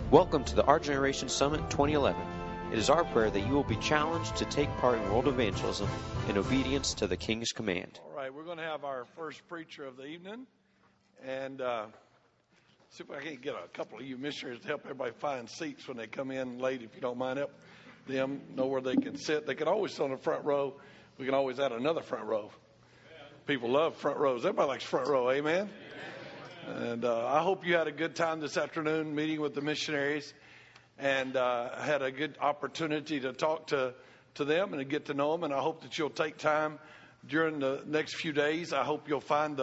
Welcome to the Our Generation Summit 2011. It is our prayer that you will be challenged to take part in world evangelism in obedience to the King's command. All right, we're going to have our first preacher of the evening. And see if I can get a couple of you missionaries to help everybody find seats when they come in late, if you don't mind. Help them know where they can sit. They can always sit on the front row. We can always add another front row. People love front rows. Everybody likes front row, amen? And I hope you had a good time this afternoon meeting with the missionaries and had a good opportunity to talk to them and to get to know them. And I hope that you'll take time during the next few days. I hope you'll find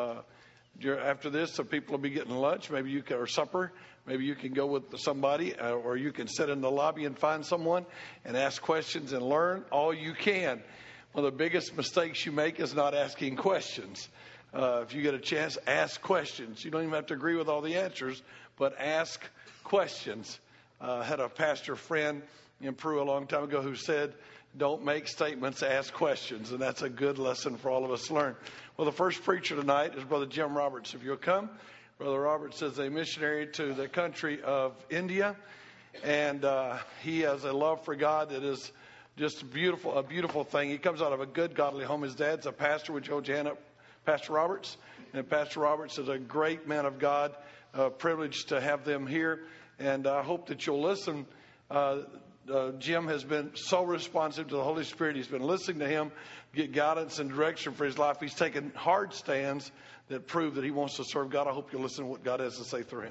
after this, so people will be getting lunch, maybe you can, or supper. Maybe you can go with somebody, or you can sit in the lobby and find someone and ask questions and learn all you can. One of the biggest mistakes you make is not asking questions. If you get a chance, ask questions. You don't even have to agree with all the answers, but ask questions. I had a pastor friend in Peru a long time ago who said, don't make statements, ask questions. And that's a good lesson for all of us to learn. Well, the first preacher tonight is Brother Jim Roberts. If you'll come. Brother Roberts is a missionary to the country of India. And he has a love for God that is just a beautiful thing. He comes out of a good, godly home. His dad's a pastor. Would you hold your hand up, Pastor Roberts? And Pastor Roberts is a great man of God. Privileged to have them here. And I hope that you'll listen. Jim has been so responsive to the Holy Spirit. He's been listening to him get guidance and direction for his life. He's taken hard stands that prove that he wants to serve God. I hope you'll listen to what God has to say through him.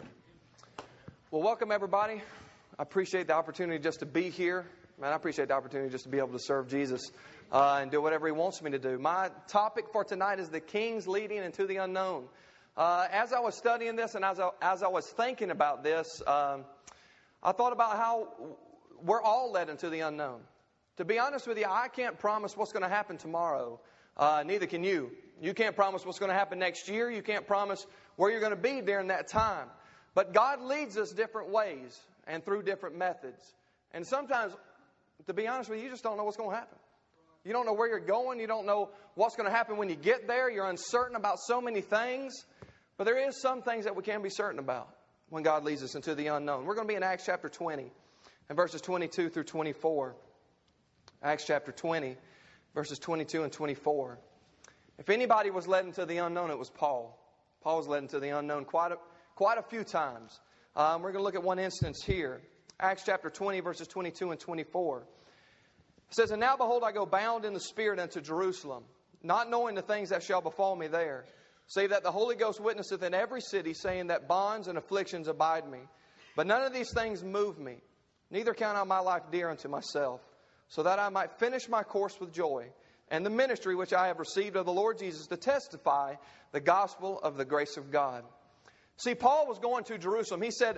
Well, welcome, everybody. I appreciate the opportunity just to be here. Man, I appreciate the opportunity just to be able to serve Jesus and do whatever he wants me to do. My topic for tonight is the King's leading into the unknown. As I was studying this and as I was thinking about this, I thought about how we're all led into the unknown. To be honest with you, I can't promise what's going to happen tomorrow. Neither can you. You can't promise what's going to happen next year. You can't promise where you're going to be during that time. But God leads us different ways and through different methods. And sometimes, to be honest with you, you just don't know what's going to happen. You don't know where you're going. You don't know what's going to happen when you get there. You're uncertain about so many things. But there is some things that we can be certain about when God leads us into the unknown. We're going to be in Acts chapter 20 and verses 22 through 24. Acts chapter 20, verses 22 and 24. If anybody was led into the unknown, it was Paul. Paul was led into the unknown quite a few times. We're going to look at one instance here. Acts chapter 20, verses 22 and 24. It says, And now behold, I go bound in the Spirit unto Jerusalem, not knowing the things that shall befall me there, save that the Holy Ghost witnesseth in every city, saying that bonds and afflictions abide me. But none of these things move me, neither count I my life dear unto myself, so that I might finish my course with joy, and the ministry which I have received of the Lord Jesus to testify the gospel of the grace of God. See, Paul was going to Jerusalem. He said,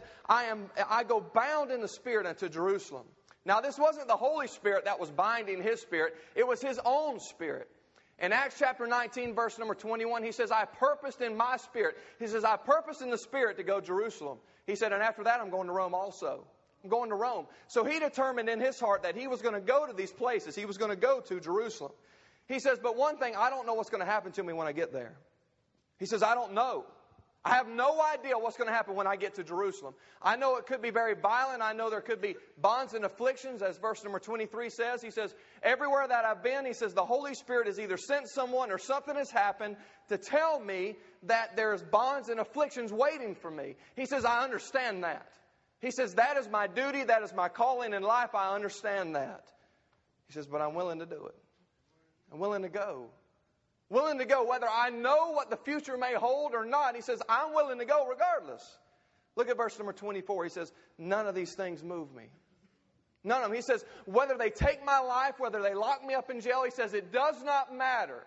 I go bound in the Spirit unto Jerusalem. Now, this wasn't the Holy Spirit that was binding his spirit. It was his own spirit. In Acts chapter 19, verse number 21, he says, I purposed in my spirit. He says, I purposed in the Spirit to go to Jerusalem. He said, and after that, I'm going to Rome also. I'm going to Rome. So he determined in his heart that he was going to go to these places. He was going to go to Jerusalem. He says, but one thing, I don't know what's going to happen to me when I get there. He says, I don't know. I have no idea what's going to happen when I get to Jerusalem. I know it could be very violent. I know there could be bonds and afflictions, as verse number 23 says. He says, everywhere that I've been, he says, the Holy Spirit has either sent someone or something has happened to tell me that there's bonds and afflictions waiting for me. He says, I understand that. He says, that is my duty. That is my calling in life. I understand that. He says, but I'm willing to do it. I'm willing to go. Willing to go whether I know what the future may hold or not. He says, I'm willing to go regardless. Look at verse number 24. He says, none of these things move me. None of them. He says, whether they take my life, whether they lock me up in jail, he says, it does not matter.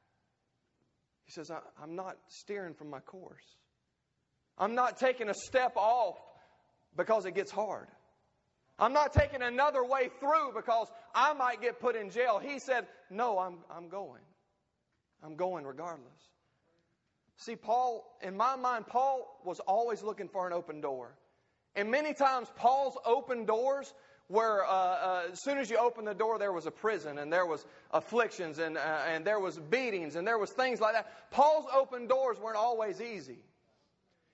He says, I'm not steering from my course. I'm not taking a step off because it gets hard. I'm not taking another way through because I might get put in jail. He said, no, I'm going. I'm going regardless. See, Paul, in my mind, Paul was always looking for an open door. And many times Paul's open doors were, as soon as you opened the door, there was a prison and there was afflictions and there was beatings and there was things like that. Paul's open doors weren't always easy.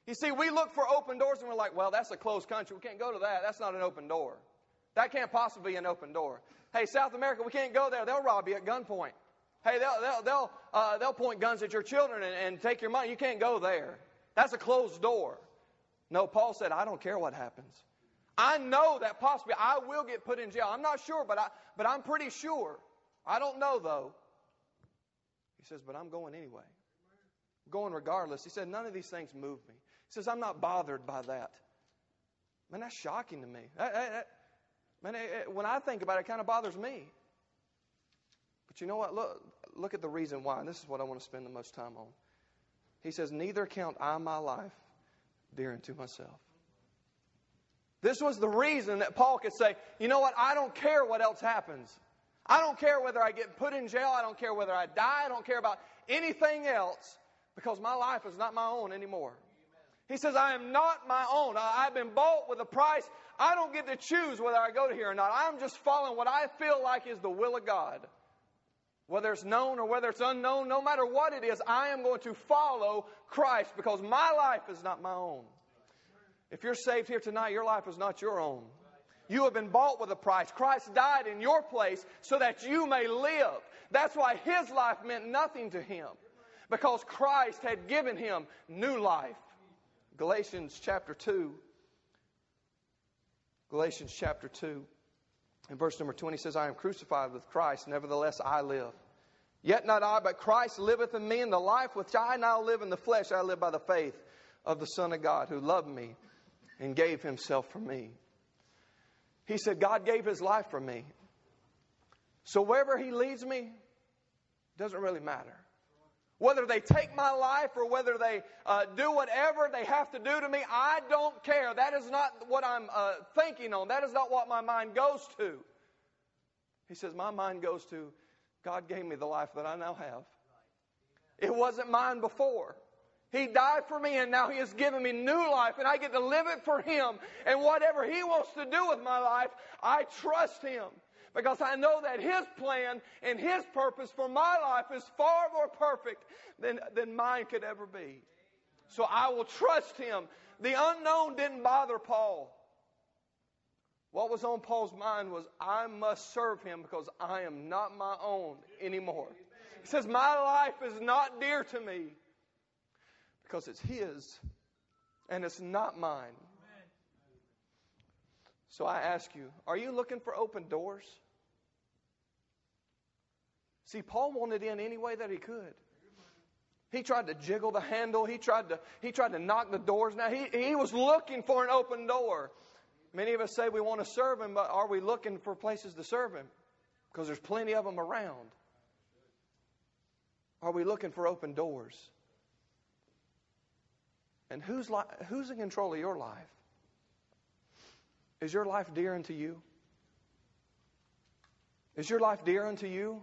You see, we look for open doors and we're like, well, that's a closed country. We can't go to that. That's not an open door. That can't possibly be an open door. Hey, South America, we can't go there. They'll rob you at gunpoint. Hey, they'll point guns at your children and take your money. You can't go there. That's a closed door. No, Paul said, I don't care what happens. I know that possibly I will get put in jail. I'm not sure, but I'm pretty sure. I don't know, though. He says, but I'm going anyway. I'm going regardless. He said, none of these things move me. He says, I'm not bothered by that. Man, that's shocking to me. When I think about it, it kind of bothers me. But you know what? Look at the reason why. And this is what I want to spend the most time on. He says, neither count I my life dear unto myself. This was the reason that Paul could say, you know what? I don't care what else happens. I don't care whether I get put in jail. I don't care whether I die. I don't care about anything else, because my life is not my own anymore. He says, I am not my own. I've been bought with a price. I don't get to choose whether I go to here or not. I'm just following what I feel like is the will of God. Whether it's known or whether it's unknown, no matter what it is, I am going to follow Christ, because my life is not my own. If you're saved here tonight, your life is not your own. You have been bought with a price. Christ died in your place so that you may live. That's why His life meant nothing to Him, because Christ had given Him new life. Galatians chapter 2. Galatians chapter 2. In verse number 20 says, I am crucified with Christ, nevertheless I live. Yet not I, but Christ liveth in me, and the life which I now live in the flesh, I live by the faith of the Son of God, who loved me and gave Himself for me. He said, God gave His life for me. So wherever He leads me, doesn't really matter. Whether they take my life or whether they do whatever they have to do to me, I don't care. That is not what I'm thinking on. That is not what my mind goes to. He says, my mind goes to, God gave me the life that I now have. It wasn't mine before. He died for me, and now He has given me new life, and I get to live it for Him. And whatever He wants to do with my life, I trust Him, because I know that His plan and His purpose for my life is far more perfect than mine could ever be. So I will trust Him. The unknown didn't bother Paul. What was on Paul's mind was, I must serve Him, because I am not my own anymore. He says, my life is not dear to me, because it's His and it's not mine. So I ask you, are you looking for open doors? See, Paul wanted in any way that he could. He tried to jiggle the handle. He tried to knock the doors down. He was looking for an open door. Many of us say we want to serve Him, but are we looking for places to serve Him? Because there's plenty of them around. Are we looking for open doors? And who's in control of your life? Is your life dear unto you? Is your life dear unto you?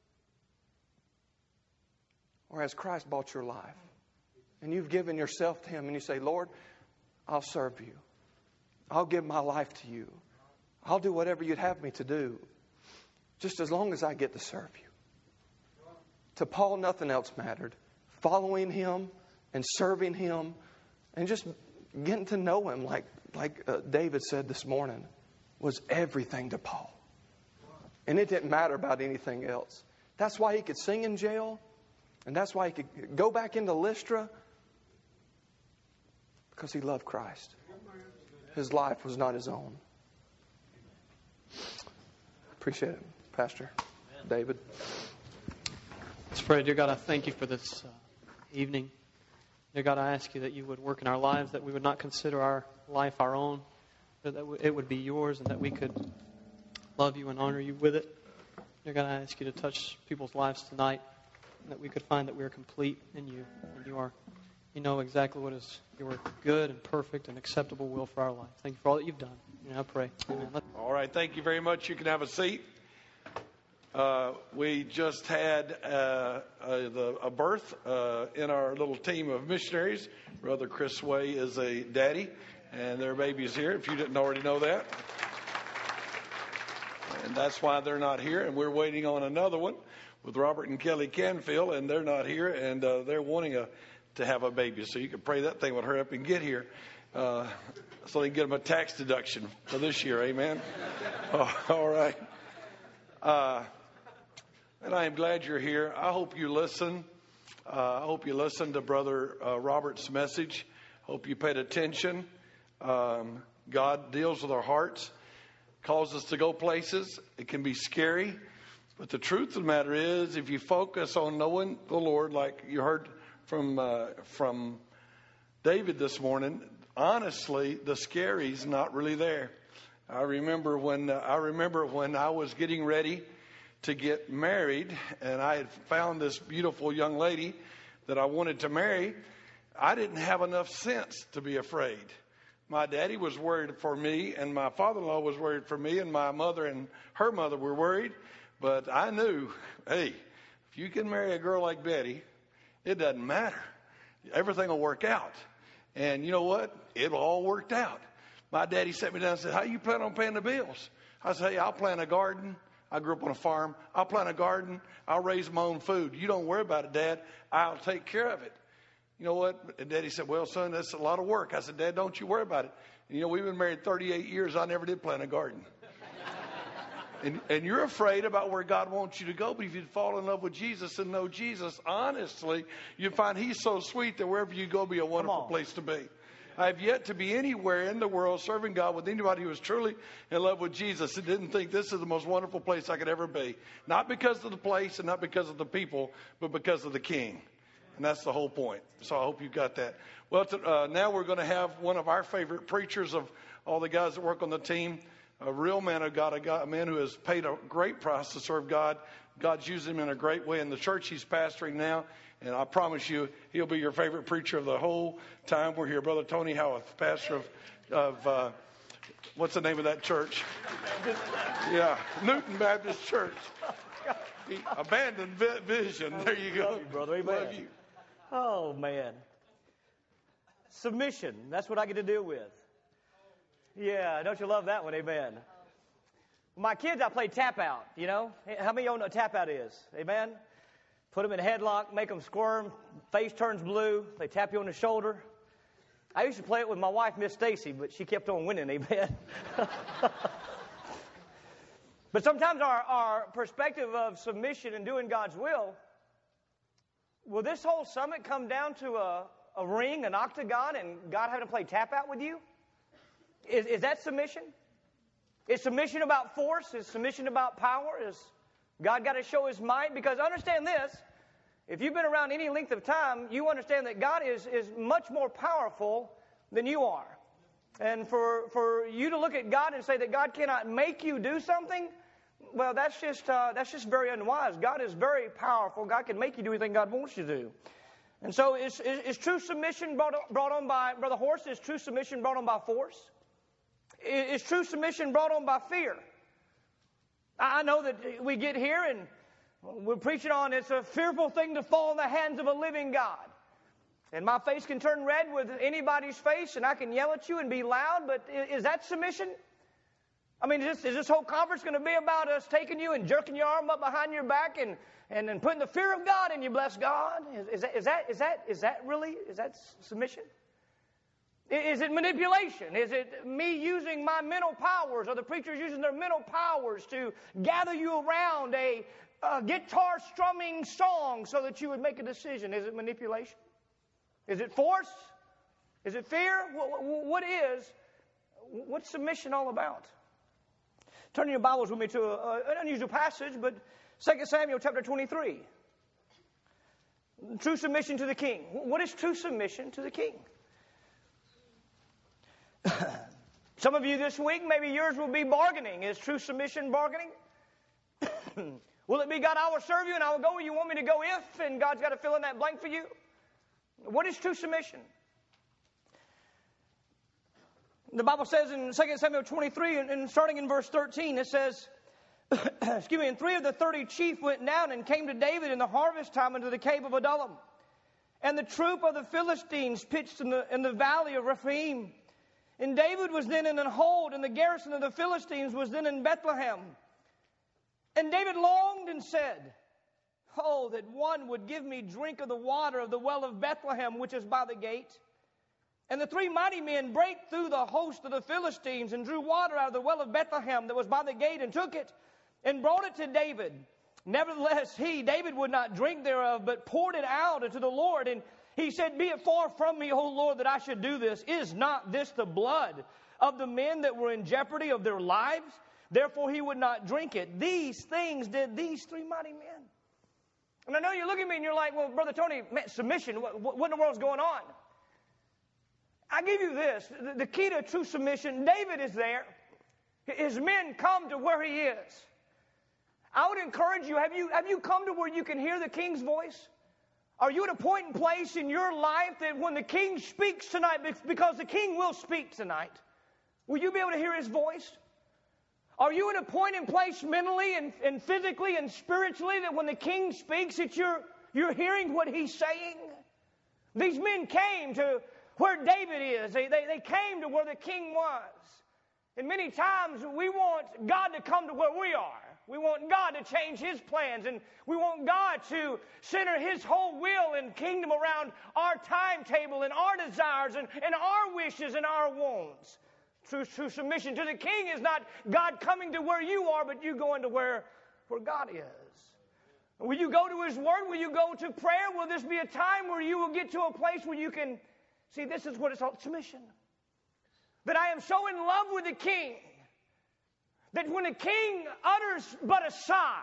Or has Christ bought your life? And you've given yourself to Him, and you say, Lord, I'll serve You. I'll give my life to You. I'll do whatever You'd have me to do, just as long as I get to serve You. To Paul, nothing else mattered. Following Him and serving Him and just getting to know Him, like David said this morning, was everything to Paul. And it didn't matter about anything else. That's why he could sing in jail. And that's why he could go back into Lystra. Because he loved Christ. His life was not his own. Appreciate it, Pastor David. Let's pray. Dear God, I thank You for this evening. Dear God, I ask You that You would work in our lives, that we would not consider our life our own, but that it would be Yours, and that we could love You and honor You with it. Dear God, I ask You to touch people's lives tonight, and that we could find that we are complete in You, and You know exactly what is Your good and perfect and acceptable will for our life. Thank You for all that You've done. And I pray. Amen. All right, thank you very much. You can have a seat. We just had a birth in our little team of missionaries. Brother Chris Way is a daddy, and their baby is here, if you didn't already know that. And that's why they're not here, and we're waiting on another one with Robert and Kelly Canfield, and they're not here, and they're wanting a to have a baby. So you can pray that thing would hurry up and get here so they can get them a tax deduction for this year. Amen. All right. And I am glad you're here. I hope you listen. I hope you listen to Brother Robert's message. Hope you paid attention. God deals with our hearts, calls us to go places. It can be scary. But the truth of the matter is, if you focus on knowing the Lord, like you heard from David this morning, honestly, the scary's not really there. I remember when I was getting ready to get married, and I had found this beautiful young lady that I wanted to marry. I didn't have enough sense to be afraid. My daddy was worried for me, and my father-in-law was worried for me, and my mother and her mother were worried. But I knew, hey, if you can marry a girl like Betty, it doesn't matter. Everything will work out. And you know what? It'll all work out. My daddy sat me down and said, how you plan on paying the bills? I said, hey, I'll plant a garden. I grew up on a farm. I'll plant a garden. I'll raise my own food. You don't worry about it, Dad. I'll take care of it. You know what? And Daddy said, well, son, that's a lot of work. I said, Dad, don't you worry about it. And, you know, we've been married 38 years. I never did plant a garden. And you're afraid about where God wants you to go. But if you'd fall in love with Jesus and know Jesus, honestly, you'd find He's so sweet that wherever you go, be a wonderful place to be. I have yet to be anywhere in the world serving God with anybody who was truly in love with Jesus and didn't think this is the most wonderful place I could ever be. Not because of the place and not because of the people, but because of the King. And that's the whole point. So I hope you got that. Well, now we're going to have one of our favorite preachers of all the guys that work on the team, a real man of God, a man who has paid a great price to serve God. God's using him in a great way in the church he's pastoring now. And I promise you, he'll be your favorite preacher of the whole time we're here. Brother Tony Howarth, pastor of what's the name of that church? Yeah, Newton Baptist Church. He abandoned vision. There you go. Love you, brother. Amen. Love you. Oh, man. Submission. That's what I get to deal with. Yeah, don't you love that one? Amen. My kids, I play tap out, you know. How many of you know what tap out is? Amen. Put them in a headlock, make them squirm, face turns blue, they tap you on the shoulder. I used to play it with my wife, Miss Stacy, but she kept on winning, amen. But sometimes our perspective of submission and doing God's will this whole summit come down to a ring, an octagon, and God having to play tap out with you? Is that submission? Is submission about force? Is submission about power? Is God got to show His might? Because understand this, if you've been around any length of time, you understand that God is much more powerful than you are. And for you to look at God and say that God cannot make you do something, well, that's just very unwise. God is very powerful. God can make you do anything God wants you to do. And so is true submission brought on by, Brother Horst, is true submission brought on by force? Is true submission brought on by fear? I know that we get here and we're preaching on it's a fearful thing to fall in the hands of a living God. And my face can turn red with anybody's face and I can yell at you and be loud, but is that submission? I mean, is this whole conference going to be about us taking you and jerking your arm up behind your back and putting the fear of God in you, bless God? Is that really submission? Is it manipulation? Is it me using my mental powers or the preachers using their mental powers to gather you around a guitar strumming song so that you would make a decision? Is it manipulation? Is it force? Is it fear? What's submission all about? Turn your Bibles with me to an unusual passage, but 2 Samuel chapter 23. True submission to the king. What is true submission to the king? Some of you this week, maybe yours will be bargaining. Is true submission bargaining? Will it be, God, I will serve you and I will go where you want me to go if, and God's got to fill in that blank for you? What is true submission? The Bible says in 2 Samuel 23, and starting in verse 13, it says, and 3 of the 30 chief went down and came to David in the harvest time into the cave of Adullam. And the troop of the Philistines pitched in the valley of Rephaim. And David was then in an hold, and the garrison of the Philistines was then in Bethlehem. And David longed and said, oh, that one would give me drink of the water of the well of Bethlehem, which is by the gate. And the three mighty men brake through the host of the Philistines and drew water out of the well of Bethlehem that was by the gate and took it and brought it to David. Nevertheless, David, would not drink thereof, but poured it out unto the Lord. And he said, Be it far from me, O Lord, that I should do this. Is not this the blood of the men that were in jeopardy of their lives? Therefore he would not drink it. These things did these three mighty men. And I know you're looking at me and you're like, well, Brother Tony, man, submission, what in the world's going on? I give you this, the key to true submission. David is there. His men come to where he is. I would encourage you, have you come to where you can hear the king's voice? Are you at a point and place in your life that when the king speaks tonight, because the king will speak tonight, will you be able to hear his voice? Are you at a point and place mentally and physically and spiritually that when the king speaks that you're hearing what he's saying? These men came to where David is. They came to where the king was. And many times we want God to come to where we are. We want God to change His plans. And we want God to center His whole will and kingdom around our timetable and our desires and our wishes and our wants. True submission to the king is not God coming to where you are, but you going to where God is. Will you go to His Word? Will you go to prayer? Will this be a time where you will get to a place where you can see, this is what it's called, submission. That I am so in love with the king that when the king utters but a sigh,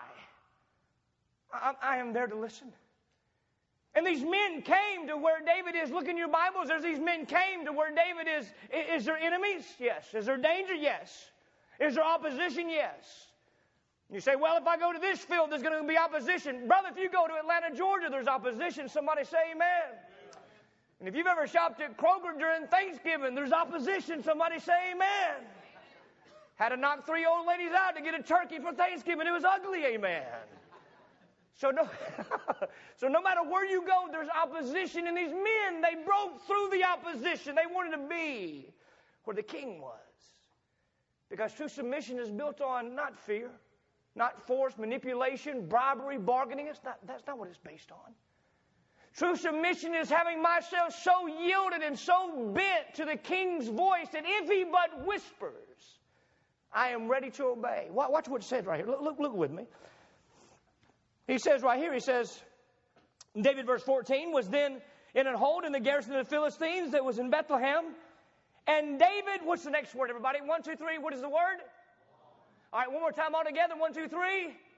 I am there to listen. And these men came to where David is. Look in your Bibles. There's these men came to where David is. Is there enemies? Yes. Is there danger? Yes. Is there opposition? Yes. You say, well, if I go to this field, there's going to be opposition. Brother, if you go to Atlanta, Georgia, there's opposition. Somebody say amen. And if you've ever shopped at Kroger during Thanksgiving, there's opposition. Somebody say amen. Had to knock 3 old ladies out to get a turkey for Thanksgiving. It was ugly, amen. So no matter where you go, there's opposition. And these men, they broke through the opposition. They wanted to be where the king was. Because true submission is built on not fear, not force, manipulation, bribery, bargaining. That's not what it's based on. True submission is having myself so yielded and so bent to the king's voice that if he but whispers, I am ready to obey. Watch what it says right here. Look with me. He says right here, he says, David, verse 14, was then in an hold in the garrison of the Philistines that was in Bethlehem. And David, what's the next word, everybody? 1, 2, 3, what is the word? All right, one more time all together. 1, 2, 3.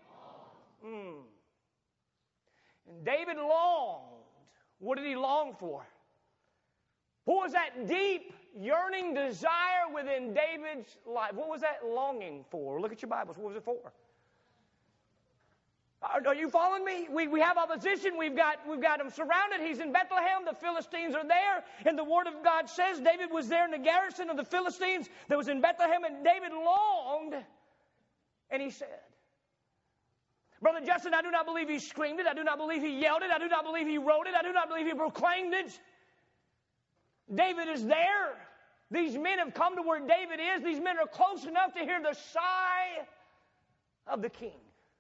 And David longed. What did he long for? What was that deep, yearning desire within David's life? What was that longing for? Look at your Bibles. What was it for? Are you following me? We have opposition. We've got him surrounded. He's in Bethlehem. The Philistines are there. And the Word of God says David was there in the garrison of the Philistines that was in Bethlehem. And David longed. And he said, Brother Justin, I do not believe he screamed it. I do not believe he yelled it. I do not believe he wrote it. I do not believe he proclaimed it. David is there. These men have come to where David is. These men are close enough to hear the sigh of the king.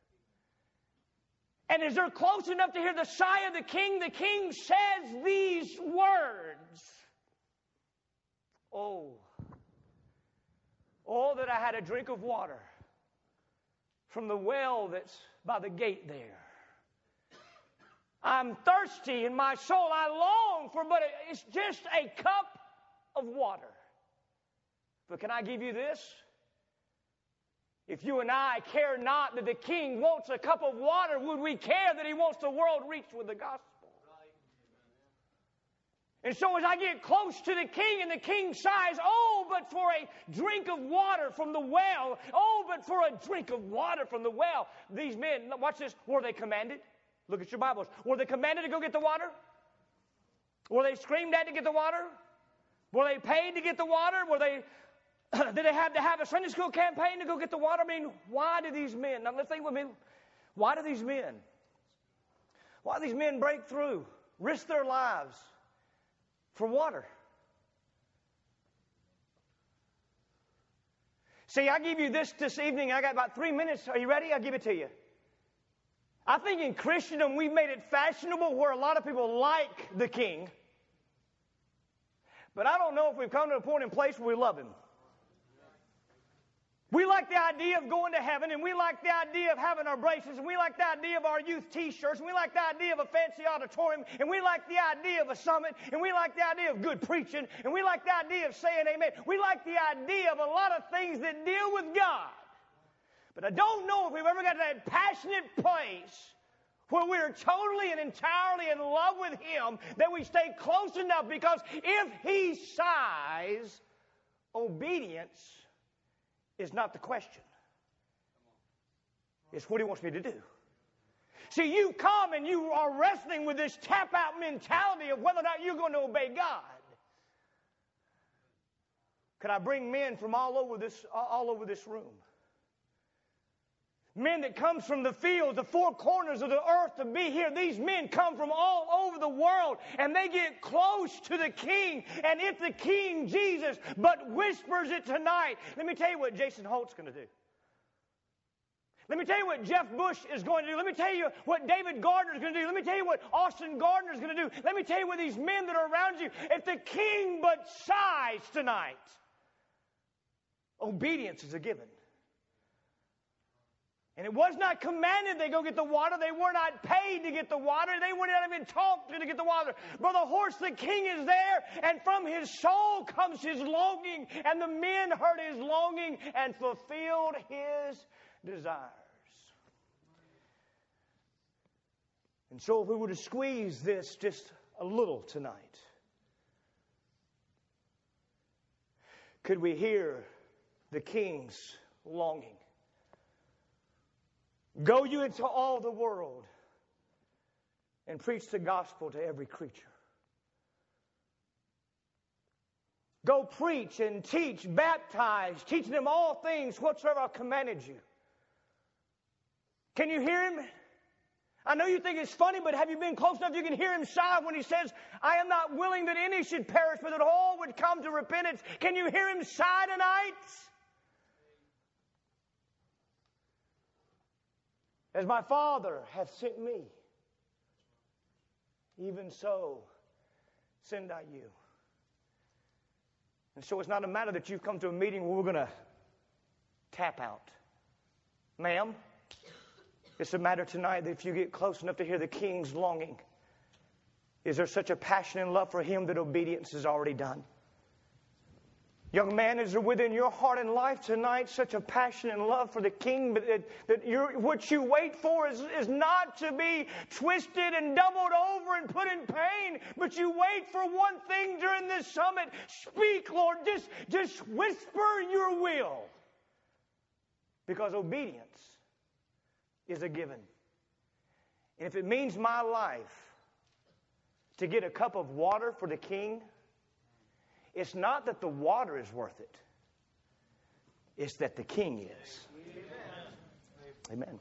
And as they're close enough to hear the sigh of the king says these words. Oh, that I had a drink of water from the well that's by the gate there. I'm thirsty in my soul. I long for, but it's just a cup of water. But can I give you this? If you and I care not that the king wants a cup of water, would we care that he wants the world reached with the gospel? And so as I get close to the king and the king sighs, oh, but for a drink of water from the well. Oh, but for a drink of water from the well. These men, watch this, were they commanded? Look at your Bibles. Were they commanded to go get the water? Were they screamed at to get the water? Were they paid to get the water? Did they have to have a Sunday school campaign to go get the water? I mean, why do these men, now let's think with me, why do these men break through, risk their lives for water? See, I give you this evening. I got about 3 minutes. Are you ready? I'll give it to you. I think in Christendom we've made it fashionable where a lot of people like the king. But I don't know if we've come to a point in place where we love him. We like the idea of going to heaven, and we like the idea of having our braces, and we like the idea of our youth T-shirts, and we like the idea of a fancy auditorium, and we like the idea of a summit, and we like the idea of good preaching, and we like the idea of saying amen. We like the idea of a lot of things that deal with God. But I don't know if we've ever got to that passionate place where we're totally and entirely in love with Him, that we stay close enough, because if He sighs, obedience is not the question. It's what He wants me to do. See, you come and you are wrestling with this tap-out mentality of whether or not you're going to obey God. Could I bring men from all over this room? Men that comes from the fields, the four corners of the earth to be here. These men come from all over the world, and they get close to the King. And if the King Jesus but whispers it tonight, let me tell you what Jason Holt's going to do. Let me tell you what Jeff Bush is going to do. Let me tell you what David Gardner is going to do. Let me tell you what Austin Gardner is going to do. Let me tell you what these men that are around you, if the King but sighs tonight, obedience is a given. And it was not commanded they go get the water. They were not paid to get the water. They were not even talked to get the water. Brother Horse, the King is there, and from his soul comes his longing. And the men heard his longing and fulfilled his desires. And so if we were to squeeze this just a little tonight, could we hear the King's longing? Go you into all the world and preach the gospel to every creature. Go preach and teach, baptize, teaching them all things whatsoever I commanded you. Can you hear him? I know you think it's funny, but have you been close enough you can hear him sigh when he says, I am not willing that any should perish, but that all would come to repentance. Can you hear him sigh tonight? As my Father hath sent me, even so send I you. And so it's not a matter that you've come to a meeting where we're going to tap out. Ma'am, it's a matter tonight that if you get close enough to hear the King's longing, is there such a passion and love for Him that obedience is already done? Young man, is there within your heart and life tonight such a passion and love for the King that what you wait for is not to be twisted and doubled over and put in pain, but you wait for one thing during this summit. Speak, Lord. Just whisper your will. Because obedience is a given. And if it means my life to get a cup of water for the King, it's not that the water is worth it. It's that the King is. Amen.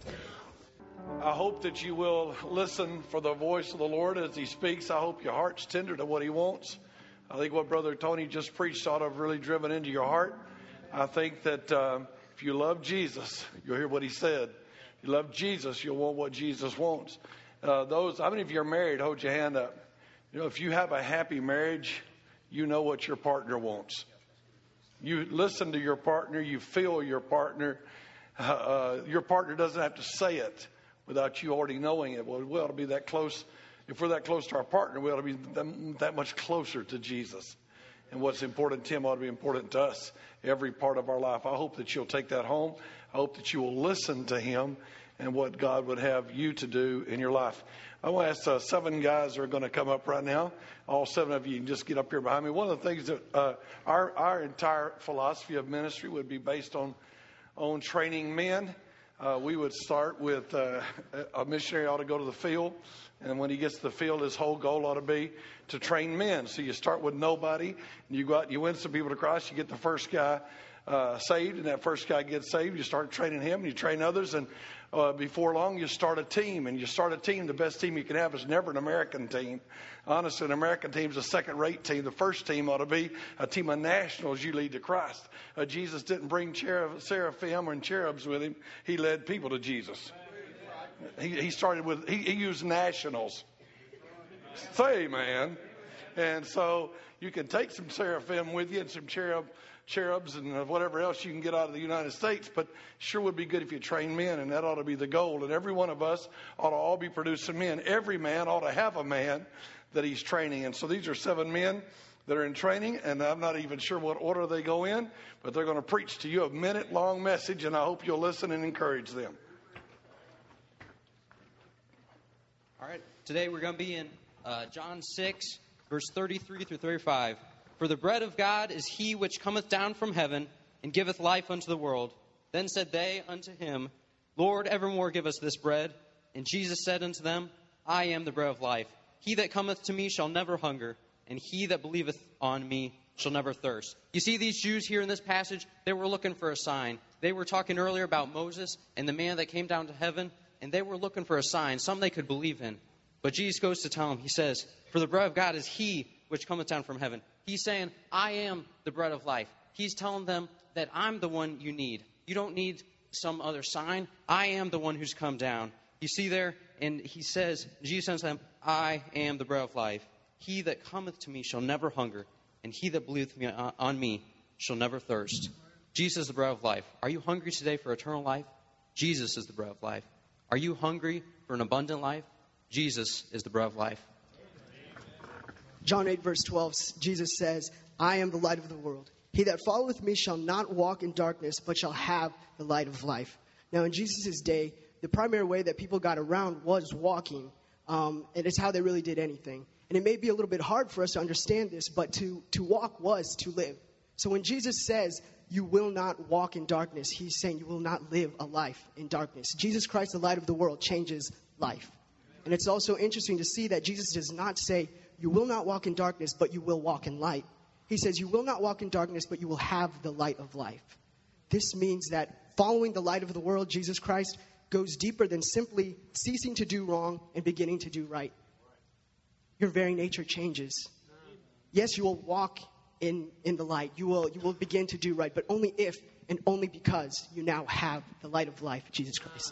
I hope that you will listen for the voice of the Lord as He speaks. I hope your heart's tender to what He wants. I think what Brother Tony just preached ought to have really driven into your heart. I think that if you love Jesus, you'll hear what He said. If you love Jesus, you'll want what Jesus wants. How many of you are married? Hold your hand up. You know, if you have a happy marriage, you know what your partner wants. You listen to your partner. You feel your partner. Your partner doesn't have to say it without you already knowing it. Well, we ought to be that close. If we're that close to our partner, we ought to be that much closer to Jesus. And what's important to Him ought to be important to us, every part of our life. I hope that you'll take that home. I hope that you will listen to Him and what God would have you to do in your life. I want to ask 7 guys who are going to come up right now. All 7 of you can just get up here behind me. One of the things that our entire philosophy of ministry would be based on training men. We would start with a missionary ought to go to the field. And when he gets to the field, his whole goal ought to be to train men. So you start with nobody, and you go out and you win some people to Christ. You get the first guy saved, and that first guy gets saved. You start training him, and you train others, and before long you start a team. And you start a team, the best team you can have is never an American team. Honestly, an American team is a second-rate team. The first team ought to be a team of nationals you lead to Christ. Jesus didn't bring seraphim and cherubs with Him. He led people to Jesus. He started with, he used nationals. Say, man. And so you can take some seraphim with you and some cherubs and whatever else you can get out of the United States, but sure would be good if you train men, and that ought to be the goal. And every one of us ought to all be producing men. Every man ought to have a man that he's training. And so these are 7 men that are in training, and I'm not even sure what order they go in, but they're going to preach to you a minute-long message, and I hope you'll listen and encourage them. All right, today we're going to be in John 6, verse 33 through 35. For the bread of God is he which cometh down from heaven, and giveth life unto the world. Then said they unto him, Lord, evermore give us this bread. And Jesus said unto them, I am the bread of life. He that cometh to me shall never hunger, and he that believeth on me shall never thirst. You see, these Jews here in this passage, they were looking for a sign. They were talking earlier about Moses and the man that came down to heaven, and they were looking for a sign, something they could believe in. But Jesus goes to tell them, he says, for the bread of God is he which cometh down from heaven. He's saying, I am the bread of life. He's telling them that I'm the one you need. You don't need some other sign. I am the one who's come down. You see there, and he says, Jesus says to them, I am the bread of life. He that cometh to me shall never hunger, and he that believeth on me shall never thirst. Jesus is the bread of life. Are you hungry today for eternal life? Jesus is the bread of life. Are you hungry for an abundant life? Jesus is the bread of life. John 8, verse 12, Jesus says, I am the light of the world. He that followeth me shall not walk in darkness, but shall have the light of life. Now, in Jesus' day, the primary way that people got around was walking. And it's how they really did anything. And it may be a little bit hard for us to understand this, but to walk was to live. So when Jesus says, you will not walk in darkness, he's saying you will not live a life in darkness. Jesus Christ, the light of the world, changes life. And it's also interesting to see that Jesus does not say, you will not walk in darkness, but you will walk in light. He says, you will not walk in darkness, but you will have the light of life. This means that following the light of the world, Jesus Christ, goes deeper than simply ceasing to do wrong and beginning to do right. Your very nature changes. Yes, you will walk in the light. You will begin to do right, but only if and only because you now have the light of life, Jesus Christ.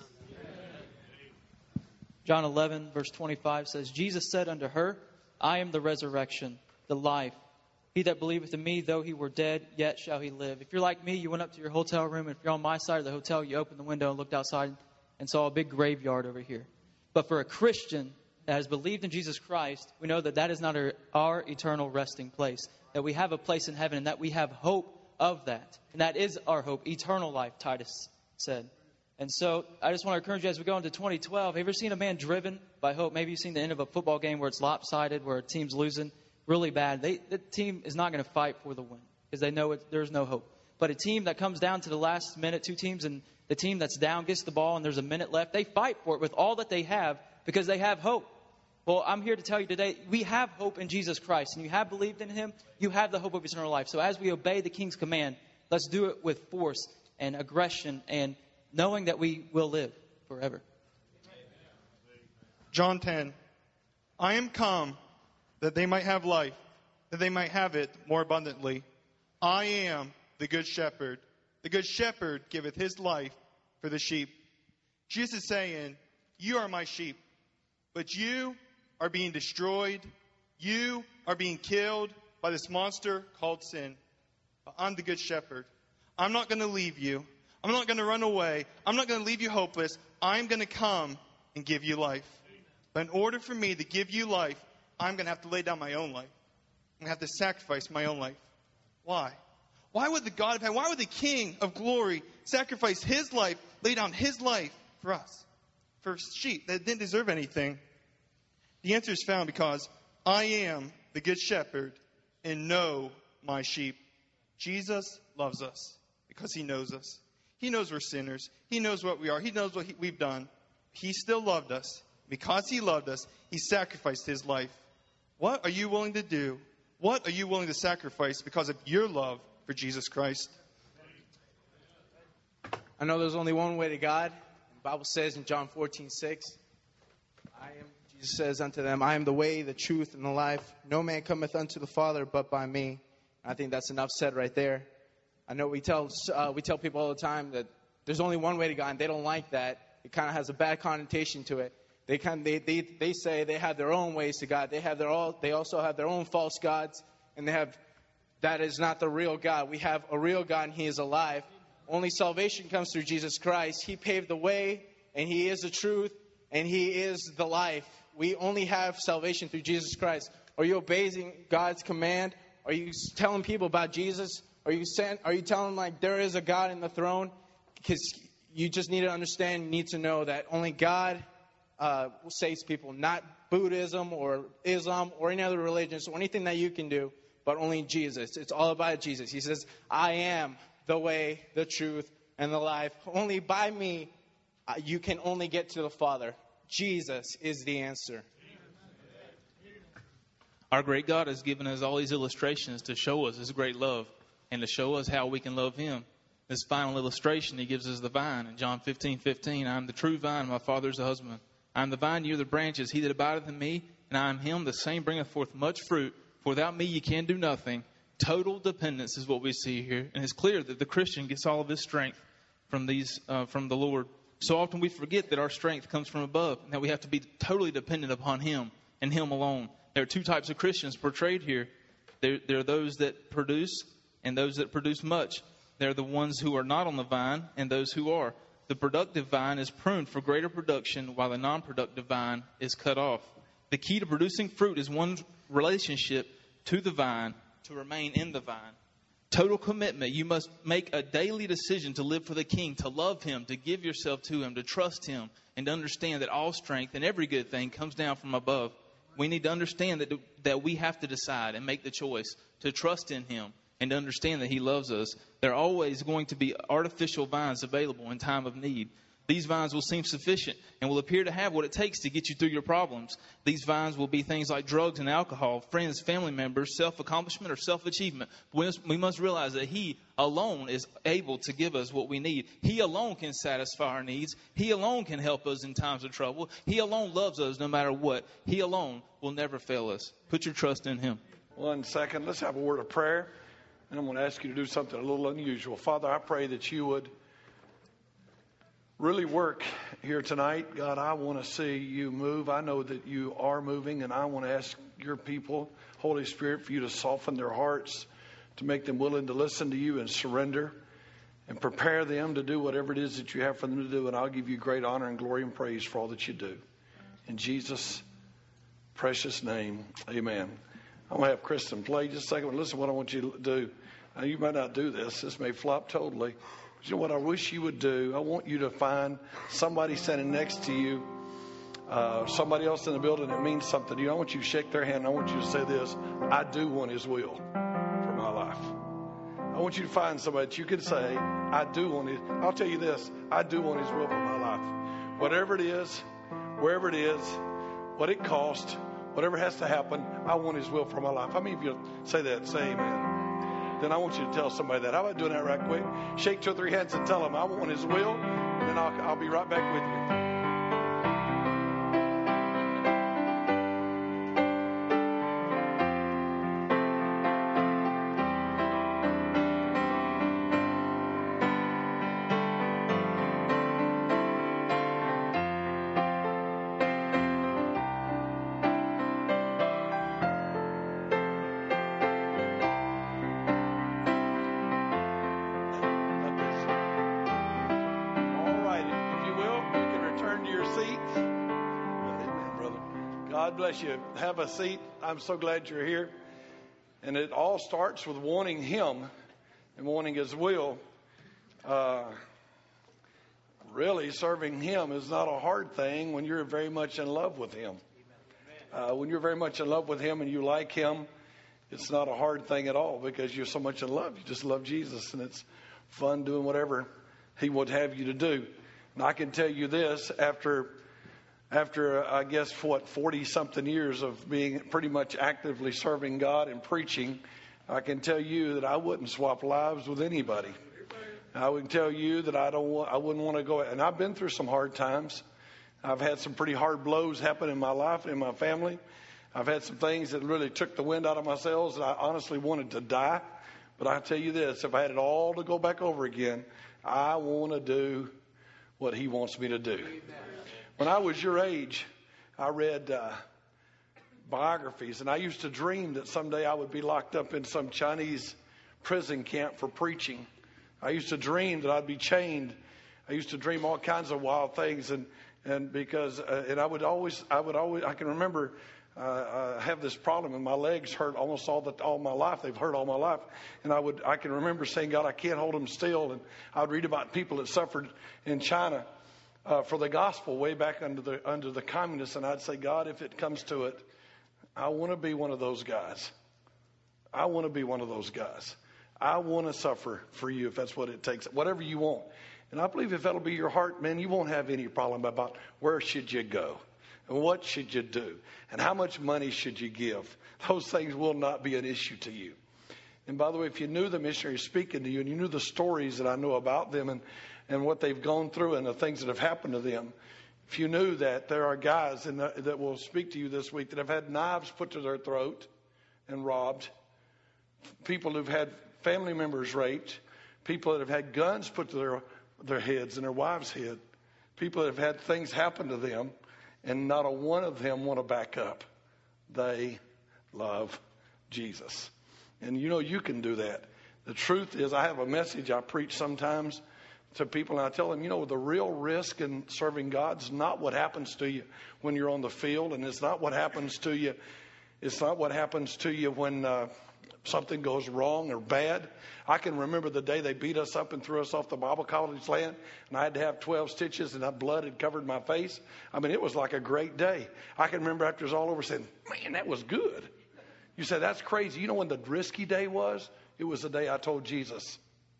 John 11, verse 25 says, Jesus said unto her, I am the resurrection, the life. He that believeth in me, though he were dead, yet shall he live. If you're like me, you went up to your hotel room, and if you're on my side of the hotel, you opened the window and looked outside and saw a big graveyard over here. But for a Christian that has believed in Jesus Christ, we know that that is not our eternal resting place, that we have a place in heaven and that we have hope of that. And that is our hope, eternal life, Titus said. And so I just want to encourage you as we go into 2012, have you ever seen a man driven by hope? Maybe you've seen the end of a football game where it's lopsided, where a team's losing really bad. The team is not going to fight for the win because they know there's no hope. But a team that comes down to the last minute, 2 teams, and the team that's down gets the ball and there's a minute left, they fight for it with all that they have because they have hope. Well, I'm here to tell you today, we have hope in Jesus Christ, and you have believed in him, you have the hope of eternal life. So as we obey the King's command, let's do it with force and aggression and knowing that we will live forever. John 10, I am come that they might have life, that they might have it more abundantly. I am the good shepherd. The good shepherd giveth his life for the sheep. Jesus is saying, you are my sheep, but you are being destroyed. You are being killed by this monster called sin. But I'm the good shepherd. I'm not going to leave you. I'm not going to run away. I'm not going to leave you hopeless. I'm going to come and give you life. But in order for me to give you life, I'm going to have to lay down my own life. I'm going to have to sacrifice my own life. Why? Why would the God of heaven, why would the King of glory sacrifice his life, lay down his life for us? For sheep that didn't deserve anything? The answer is found because I am the good shepherd and know my sheep. Jesus loves us because he knows us. He knows we're sinners. He knows what we are. He knows what we've done. He still loved us. Because he loved us, he sacrificed his life. What are you willing to do? What are you willing to sacrifice because of your love for Jesus Christ? I know there's only one way to God. The Bible says in John 14:6, Jesus says unto them, I am the way, the truth, and the life. No man cometh unto the Father but by me. I think that's enough said right there. I know we tell people all the time that there's only one way to God, and they don't like that. it kind of has a bad connotation to it. They say they have their own ways to God. They also have their own false gods, and that is not the real God. We have a real God, and He is alive. Only salvation comes through Jesus Christ. He paved the way, and He is the truth, and He is the life. We only have salvation through Jesus Christ. Are you obeying God's command? Are you telling people about Jesus? Are you telling them like there is a God in the throne? Because you just need to understand, you need to know that only God saves people, not Buddhism or Islam or any other religion, or anything that you can do, but only Jesus. It's all about Jesus. He says, I am the way, the truth, and the life. Only by me you can only get to the Father. Jesus is the answer. Our great God has given us all these illustrations to show us His great love and to show us how we can love Him. This final illustration, He gives us the vine. In John 15:15, I am the true vine, my Father is the husband. I am the vine, you are the branches. He that abideth in me, and I am Him, the same bringeth forth much fruit. For without me you can do nothing. Total dependence is what we see here. And it's clear that the Christian gets all of his strength from the Lord. So often we forget that our strength comes from above, and that we have to be totally dependent upon Him and Him alone. There are two types of Christians portrayed here. There are those that produce and those that produce much. They're the ones who are not on the vine and those who are. The productive vine is pruned for greater production, while the non-productive vine is cut off. The key to producing fruit is one's relationship to the vine, to remain in the vine. Total commitment. You must make a daily decision to live for the King, to love Him, to give yourself to Him, to trust Him, and to understand that all strength and every good thing comes down from above. We need to understand that we have to decide and make the choice to trust in Him and to understand that He loves us. There are always going to be artificial vines available in time of need. These vines will seem sufficient and will appear to have what it takes to get you through your problems. These vines will be things like drugs and alcohol, friends, family members, self-accomplishment, or self-achievement. We must realize that He alone is able to give us what we need. He alone can satisfy our needs. He alone can help us in times of trouble. He alone loves us no matter what. He alone will never fail us. Put your trust in Him. 1 second. Let's have a word of prayer. And I'm going to ask you to do something a little unusual. Father, I pray that you would really work here tonight. God, I want to see you move. I know that you are moving, and I want to ask your people, Holy Spirit, for you to soften their hearts, to make them willing to listen to you and surrender, and prepare them to do whatever it is that you have for them to do. And I'll give you great honor and glory and praise for all that you do. In Jesus' precious name, amen. I'm going to have Kristen play just a second. Listen to what I want you to do. Now, you might not do this. This may flop totally. But you know what I wish you would do? I want you to find somebody standing next to you, somebody else in the building that means something to you. I want you to shake their hand. I want you to say this: I do want His will for my life. I want you to find somebody that you can say, I do want His. I'll tell you this: I do want His will for my life. Whatever it is, wherever it is, what it costs, whatever has to happen, I want His will for my life. How many of you say that? Say amen. Then I want you to tell somebody that. How about doing that right quick? Shake 2 or 3 hands and tell them, I want His will, and then I'll be right back with you. God bless you. Have a seat. I'm so glad you're here. And it all starts with wanting Him and wanting His will. Really, serving Him is not a hard thing when you're very much in love with Him. When you're very much in love with Him and you like Him, it's not a hard thing at all because you're so much in love. You just love Jesus, and it's fun doing whatever He would have you to do. And I can tell you this, after I guess, 40-something years of being pretty much actively serving God and preaching, I can tell you that I wouldn't swap lives with anybody. I would tell you that I wouldn't want to go. And I've been through some hard times. I've had some pretty hard blows happen in my life and in my family. I've had some things that really took the wind out of my sails, and I honestly wanted to die. But I tell you this, if I had it all to go back over again, I want to do what He wants me to do. When I was your age, I read biographies, and I used to dream that someday I would be locked up in some Chinese prison camp for preaching. I used to dream that I'd be chained. I used to dream all kinds of wild things, and I can remember I have this problem, and my legs hurt almost all my life. They've hurt all my life, and I can remember saying, God, I can't hold them still. And I would read about people that suffered in China for the gospel way back under the communists, and I'd say, God, if it comes to it, I want to be one of those guys. I want to be one of those guys. I want to suffer for you if that's what it takes, whatever you want. And I believe if that'll be your heart, man, you won't have any problem about where should you go and what should you do and how much money should you give. Those things will not be an issue to you. And by the way, if you knew the missionary speaking to you and you knew the stories that I know about them and what they've gone through and the things that have happened to them, if you knew that there are guys that will speak to you this week that have had knives put to their throat and robbed, people who've had family members raped, people that have had guns put to their heads and their wives' head, people that have had things happen to them, and not a one of them want to back up. They love Jesus. And you know you can do that. The truth is, I have a message I preach sometimes to people, and I tell them, you know, the real risk in serving God is not what happens to you when you're on the field, and it's not what happens to you. It's not what happens to you when something goes wrong or bad. I can remember the day they beat us up and threw us off the Bible college land, and I had to have 12 stitches, and that blood had covered my face. I mean, it was like a great day. I can remember after it was all over saying, man, that was good. You say, that's crazy. You know when the risky day was? It was the day I told Jesus,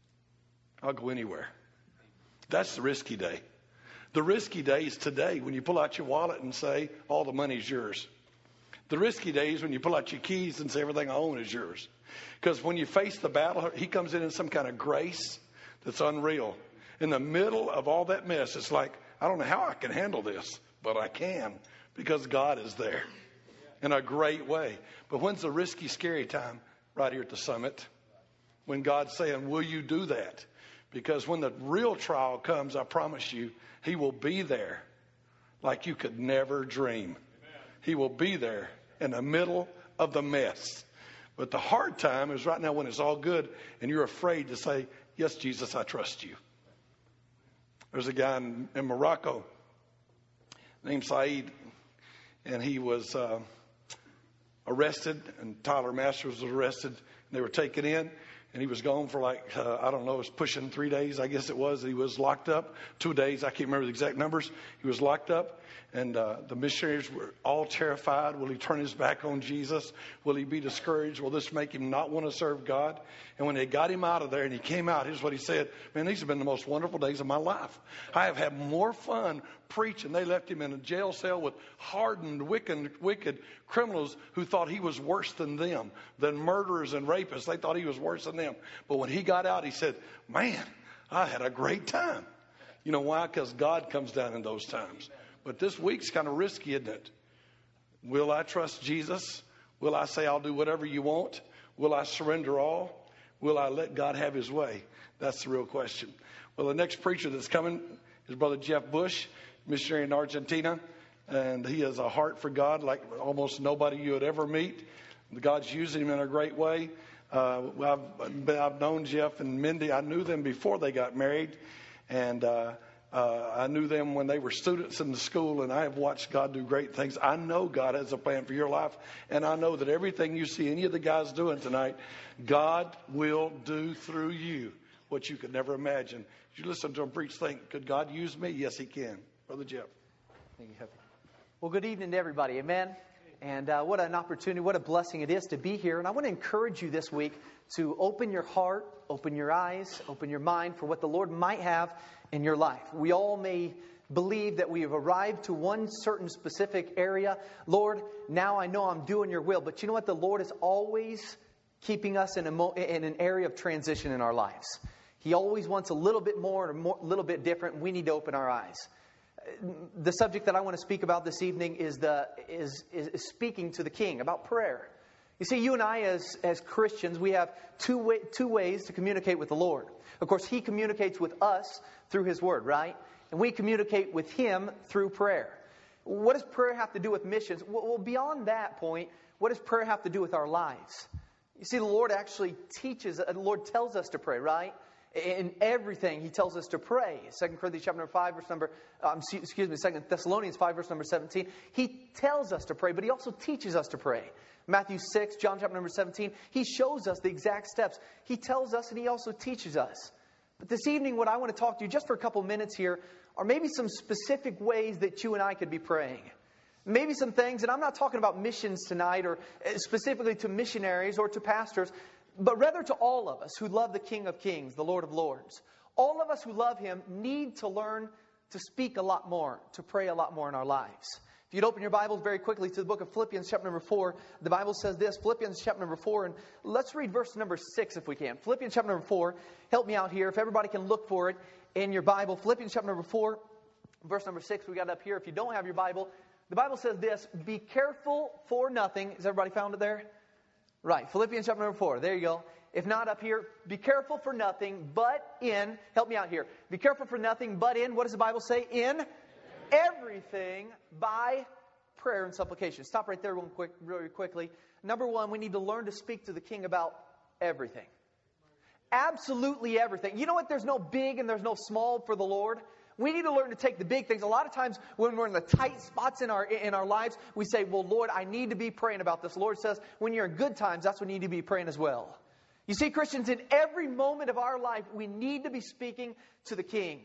I'll go anywhere. That's the risky day. The risky day is today when you pull out your wallet and say, all the money's yours. The risky day is when you pull out your keys and say, everything I own is yours. Because when you face the battle, He comes in some kind of grace that's unreal. In the middle of all that mess, it's like, I don't know how I can handle this, but I can because God is there in a great way. But when's the risky, scary time? Right here at the summit. When God's saying, will you do that? Because when the real trial comes, I promise you, He will be there like you could never dream. He will be there in the middle of the mess. But the hard time is right now when it's all good and you're afraid to say, yes, Jesus, I trust you. There's a guy in Morocco named Saeed, and he was arrested, and Tyler Masters was arrested, and they were taken in. And he was gone for like, I don't know, it was pushing 3 days, I guess it was. He was locked up. 2 days, I can't remember the exact numbers. He was locked up. And the missionaries were all terrified. Will he turn his back on Jesus? Will he be discouraged? Will this make him not want to serve God? And when they got him out of there and he came out, here's what he said. Man, these have been the most wonderful days of my life. I have had more fun preaching. They left him in a jail cell with hardened, wicked criminals who thought he was worse than them, than murderers and rapists. They thought he was worse than them. But when he got out, he said, man, I had a great time. You know why? Because God comes down in those times. But this week's kind of risky, isn't it? Will I trust Jesus? Will I say I'll do whatever you want? Will I surrender all? Will I let God have His way? That's the real question. Well, the next preacher that's coming is Brother Jeff Bush, missionary in Argentina. And he has a heart for God like almost nobody you would ever meet. God's using him in a great way. I've known Jeff and Mindy. I knew them before they got married. And I knew them when they were students in the school, and I have watched God do great things. I know God has a plan for your life, and I know that everything you see any of the guys doing tonight, God will do through you what you could never imagine. You listen to them preach, think, could God use me? Yes, He can. Brother Jeff. Thank you, Heather. Well, good evening to everybody. Amen. And what an opportunity, what a blessing it is to be here. And I want to encourage you this week to open your heart, open your eyes, open your mind for what the Lord might have in your life. We all may believe that we have arrived to one certain specific area. Lord, now I know I'm doing your will. But you know what? The Lord is always keeping us in an area of transition in our lives. He always wants a little bit more and a little bit different. We need to open our eyes. The subject that I want to speak about this evening is speaking to the King, about prayer. You see, you and I as Christians, we have two ways to communicate with the Lord. Of course, He communicates with us through His Word, right? And we communicate with Him through prayer. What does prayer have to do with missions? Well, beyond that point, what does prayer have to do with our lives? You see, the Lord actually the Lord tells us to pray, right? In everything, He tells us to pray. 2 Corinthians chapter 5, verse number, 2 Thessalonians 5, verse number 17. He tells us to pray, but He also teaches us to pray. Matthew 6, John chapter number 17, He shows us the exact steps. He tells us and He also teaches us. But this evening, what I want to talk to you just for a couple minutes here are maybe some specific ways that you and I could be praying. Maybe some things, and I'm not talking about missions tonight or specifically to missionaries or to pastors, but rather to all of us who love the King of Kings, the Lord of Lords. All of us who love Him need to learn to speak a lot more, to pray a lot more in our lives. If you'd open your Bibles very quickly to the book of Philippians chapter number 4, the Bible says this, Philippians chapter number 4, and let's read verse number 6 if we can. Philippians chapter number 4, help me out here, if everybody can look for it in your Bible. Philippians chapter number 4, verse number 6, we got it up here. If you don't have your Bible, the Bible says this, be careful for nothing. Has everybody found it there? Right, Philippians chapter number 4, there you go. If not up here, be careful for nothing, but in, help me out here. Be careful for nothing, but in, what does the Bible say? In everything by prayer and supplication. Stop right there really quickly. Number one, we need to learn to speak to the King about everything. Absolutely everything. You know what? There's no big and there's no small for the Lord. We need to learn to take the big things. A lot of times when we're in the tight spots in our lives, we say, well, Lord, I need to be praying about this. The Lord says, when you're in good times, that's when you need to be praying as well. You see, Christians, in every moment of our life, we need to be speaking to the King.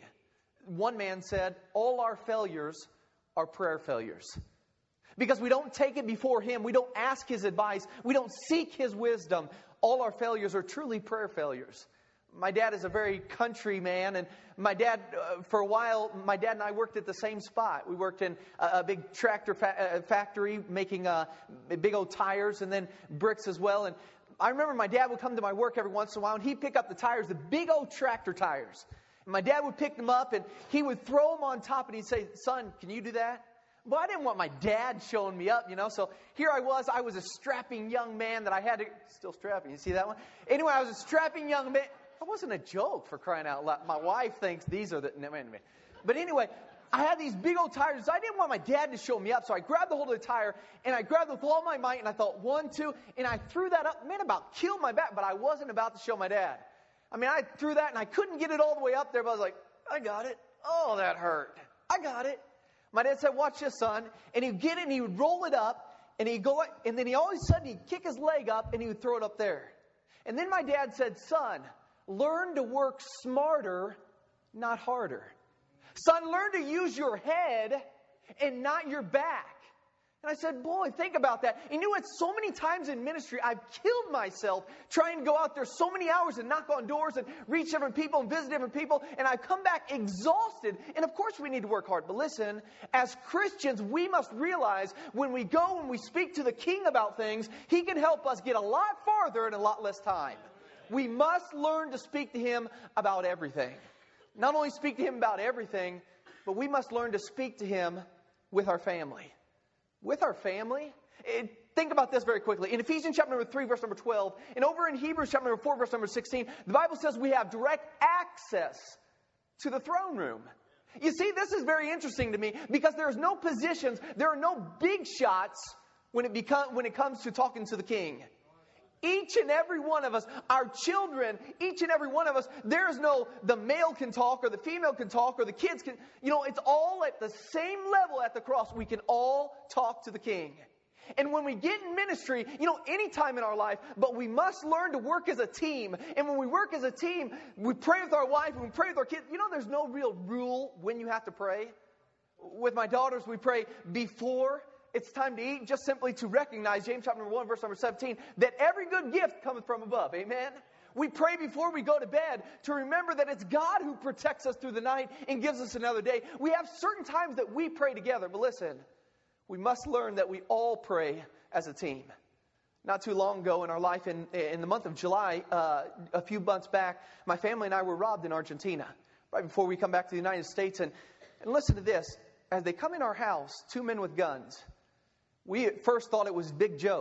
One man said, all our failures are prayer failures. Because we don't take it before Him. We don't ask His advice. We don't seek His wisdom. All our failures are truly prayer failures. My dad is a very country man, and my dad, for a while, my dad and I worked at the same spot. We worked in a big tractor factory making big old tires and then bricks as well. And I remember my dad would come to my work every once in a while, and he'd pick up the tires, the big old tractor tires. And my dad would pick them up, and he would throw them on top, and he'd say, son, can you do that? Well, I didn't want my dad showing me up, so here I was a strapping young man that I had to, still strapping, you see that one? Anyway, I was a strapping young man. That wasn't a joke, for crying out loud. My wife thinks these are the... No, anyway. But anyway, I had these big old tires. So I didn't want my dad to show me up. So I grabbed the hold of the tire, and I grabbed it with all my might, and I thought, 1, 2, and I threw that up. Man, about killed my back, but I wasn't about to show my dad. I mean, I threw that, and I couldn't get it all the way up there, but I was like, I got it. Oh, that hurt. I got it. My dad said, watch this, son. And he'd get it, and he would roll it up, and he'd go, and then he all of a sudden, he'd kick his leg up, and he would throw it up there. And then my dad said, son, learn to work smarter, not harder. Son, learn to use your head and not your back. And I said, boy, think about that. And you know what? So many times in ministry, I've killed myself trying to go out there so many hours and knock on doors and reach different people and visit different people. And I come back exhausted. And of course we need to work hard. But listen, as Christians, we must realize when we go and we speak to the King about things, He can help us get a lot farther in a lot less time. We must learn to speak to Him about everything. Not only speak to Him about everything, but we must learn to speak to Him with our family. With our family? Think about this very quickly. In Ephesians chapter number 3, verse number 12, and over in Hebrews chapter number 4, verse number 16, the Bible says we have direct access to the throne room. You see, this is very interesting to me because there's no positions, there are no big shots when it comes to talking to the King. Each and every one of us, our children, each and every one of us, there is no, the male can talk or the female can talk or the kids can, it's all at the same level at the cross. We can all talk to the King. And when we get in ministry, any time in our life, but we must learn to work as a team. And when we work as a team, we pray with our wife and we pray with our kids. There's no real rule when you have to pray. With my daughters, we pray before it's time to eat, just simply to recognize, James chapter 1, verse number 17, that every good gift cometh from above. Amen? We pray before we go to bed to remember that it's God who protects us through the night and gives us another day. We have certain times that we pray together, but listen, we must learn that we all pray as a team. Not too long ago in our life, in the month of July, a few months back, my family and I were robbed in Argentina, right before we come back to the United States. And listen to this. As they come in our house, 2 men with guns, we at first thought it was a big joke.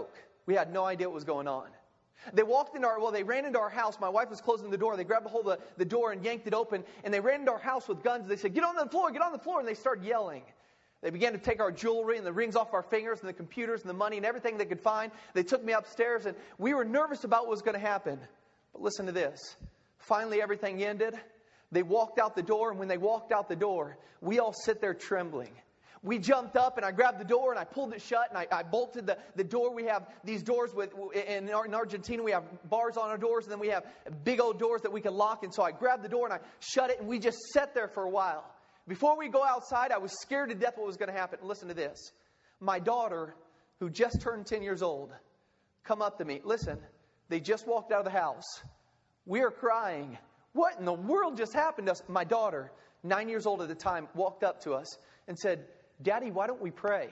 We had no idea what was going on. They ran into our house. My wife was closing the door. They grabbed a hold of the door and yanked it open. And they ran into our house with guns. They said, get on the floor, get on the floor. And they started yelling. They began to take our jewelry and the rings off our fingers and the computers and the money and everything they could find. They took me upstairs, and we were nervous about what was going to happen. But listen to this. Finally, everything ended. They walked out the door, and when they walked out the door, we all sit there trembling. We jumped up, and I grabbed the door, and I pulled it shut, and I bolted the door. We have these doors in Argentina, we have bars on our doors, and then we have big old doors that we can lock. And so I grabbed the door, and I shut it, and we just sat there for a while. Before we go outside, I was scared to death what was going to happen. Listen to this. My daughter, who just turned 10 years old, come up to me. Listen, they just walked out of the house. We are crying. What in the world just happened to us? My daughter, 9 years old at the time, walked up to us and said, Daddy, why don't we pray?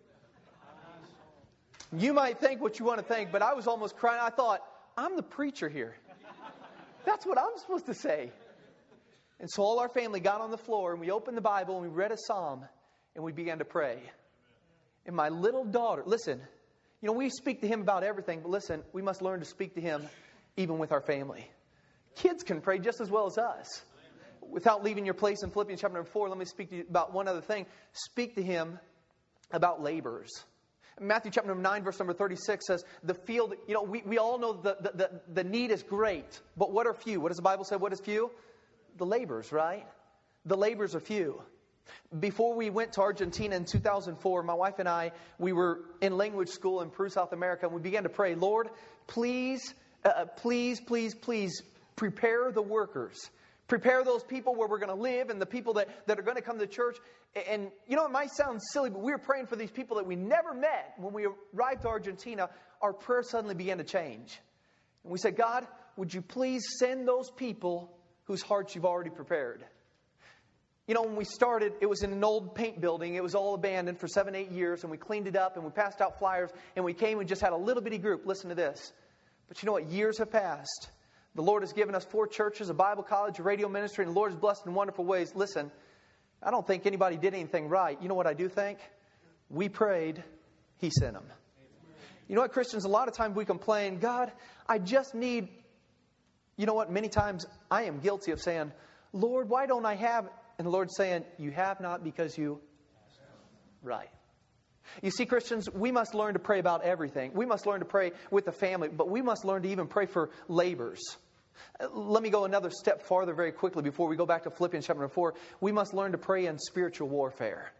You might think what you want to think, but I was almost crying. I thought, I'm the preacher here. That's what I'm supposed to say. And so all our family got on the floor, and we opened the Bible, and we read a psalm, and we began to pray. And my little daughter, listen, we speak to him about everything, but listen, we must learn to speak to him even with our family. Kids can pray just as well as us. Without leaving your place in Philippians chapter 4, let me speak to you about one other thing. Speak to him about labors. Matthew chapter 9, verse number 36 says, the field, we all know the need is great, but what are few? What does the Bible say? What is few? The labors, right? The labors are few. Before we went to Argentina in 2004, my wife and I, we were in language school in Peru, South America, and we began to pray, Lord, please, please prepare the workers. Prepare those people where we're going to live and the people that are going to come to church. And, it might sound silly, but we were praying for these people that we never met. When we arrived to Argentina, our prayer suddenly began to change. And we said, God, would you please send those people whose hearts you've already prepared? When we started, it was in an old paint building. It was all abandoned for 7-8 years, and we cleaned it up, and we passed out flyers, and we came and just had a little bitty group. Listen to this. But you know what? Years have passed. The Lord has given us 4 churches, a Bible college, a radio ministry, and the Lord has blessed in wonderful ways. Listen, I don't think anybody did anything right. You know what I do think? We prayed, He sent them. You know what, Christians, a lot of times we complain, God, I just need... You know what? Many times I am guilty of saying, Lord, why don't I have... And the Lord's saying, you have not because you... Right. You see, Christians, we must learn to pray about everything. We must learn to pray with the family, but we must learn to even pray for labors. Let me go another step farther very quickly before we go back to Philippians chapter 4. We must learn to pray in spiritual warfare.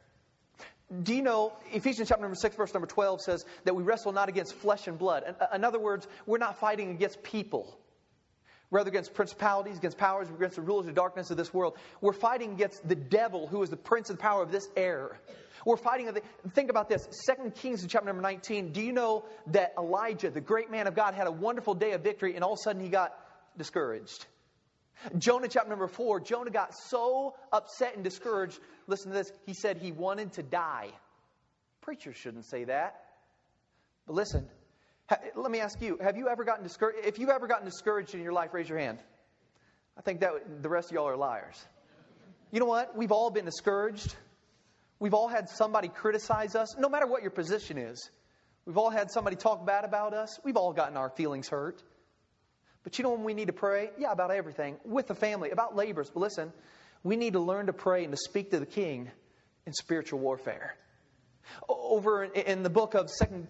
Do you know, Ephesians chapter 6, verse number 12 says that we wrestle not against flesh and blood. In other words, we're not fighting against people. Rather against principalities, against powers, against the rulers of darkness of this world. We're fighting against the devil, who is the prince of the power of this air. We're fighting... Think about this. 2 Kings in chapter number 19. Do you know that Elijah, the great man of God, had a wonderful day of victory, and all of a sudden he got discouraged? Jonah chapter number 4. Jonah got so upset and discouraged. Listen to this. He said he wanted to die. Preachers shouldn't say that. But listen... Let me ask you, have you ever gotten discouraged? If you've ever gotten discouraged in your life, raise your hand. I think that the rest of y'all are liars. You know what? We've all been discouraged. We've all had somebody criticize us, no matter what your position is. We've all had somebody talk bad about us. We've all gotten our feelings hurt. But you know when we need to pray? Yeah, about everything. With the family, about labors. But listen, we need to learn to pray and to speak to the King in spiritual warfare. Over in the book of 2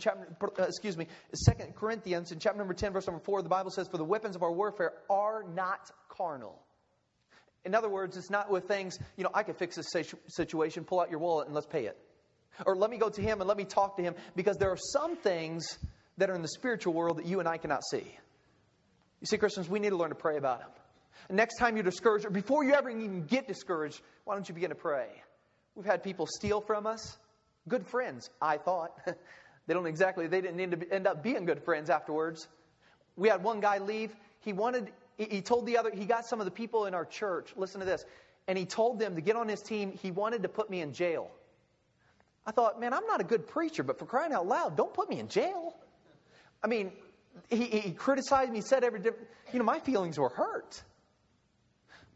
Corinthians in chapter number 10, verse number 4, the Bible says, for the weapons of our warfare are not carnal. In other words, it's not with things, I can fix this situation, pull out your wallet and let's pay it. Or let me go to him and let me talk to him, because there are some things that are in the spiritual world that you and I cannot see. You see, Christians, we need to learn to pray about them. And next time you're discouraged, or before you ever even get discouraged, why don't you begin to pray? We've had people steal from us. Good friends, I thought. They didn't end up being good friends afterwards. We had one guy leave. He told the other, he got some of the people in our church, listen to this, and he told them to get on his team. He wanted to put me in jail. I thought, man, I'm not a good preacher, but for crying out loud, don't put me in jail. I mean, he criticized me, he said my feelings were hurt.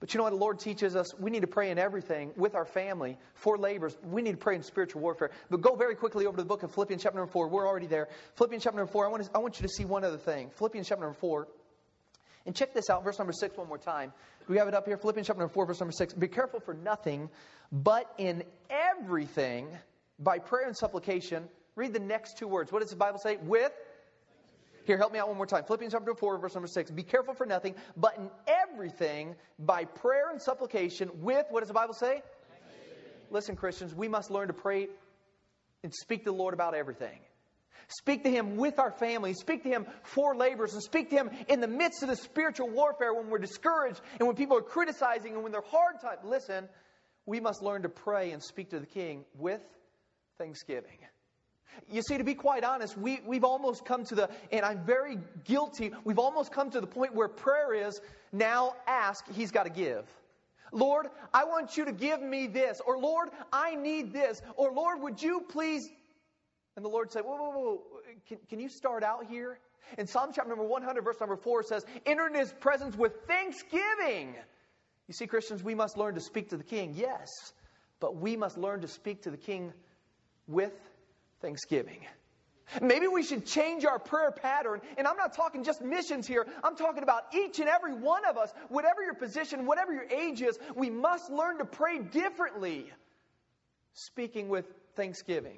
But you know what the Lord teaches us? We need to pray in everything with our family, for labors. We need to pray in spiritual warfare. But go very quickly over to the book of Philippians chapter number 4. We're already there. Philippians chapter number 4, I want you to see one other thing. Philippians chapter number 4. And check this out, verse number 6 one more time. Do we have it up here? Philippians chapter number 4, verse number 6. Be careful for nothing, but in everything, by prayer and supplication. Read the next two words. What does the Bible say? With? Here, help me out one more time. Philippians chapter 4, verse number 6. Be careful for nothing, but in everything, by prayer and supplication, with, what does the Bible say? Listen, Christians, we must learn to pray and speak to the Lord about everything. Speak to Him with our family. Speak to Him for labors. And speak to Him in the midst of the spiritual warfare when we're discouraged and when people are criticizing and when they're hard times. Listen, we must learn to pray and speak to the King with thanksgiving. You see, to be quite honest, we've almost come to and I'm very guilty, we've almost come to the point where prayer is, now ask, He's got to give. Lord, I want you to give me this. Or Lord, I need this. Or Lord, would you please... And the Lord said, whoa. Can you start out here? In Psalm chapter number 100, verse number 4 says, enter in His presence with thanksgiving. You see, Christians, we must learn to speak to the King, yes. But we must learn to speak to the King with thanksgiving. Maybe we should change our prayer pattern. And I'm not talking just missions here. I'm talking about each and every one of us. Whatever your position, whatever your age is, we must learn to pray differently. Speaking with thanksgiving.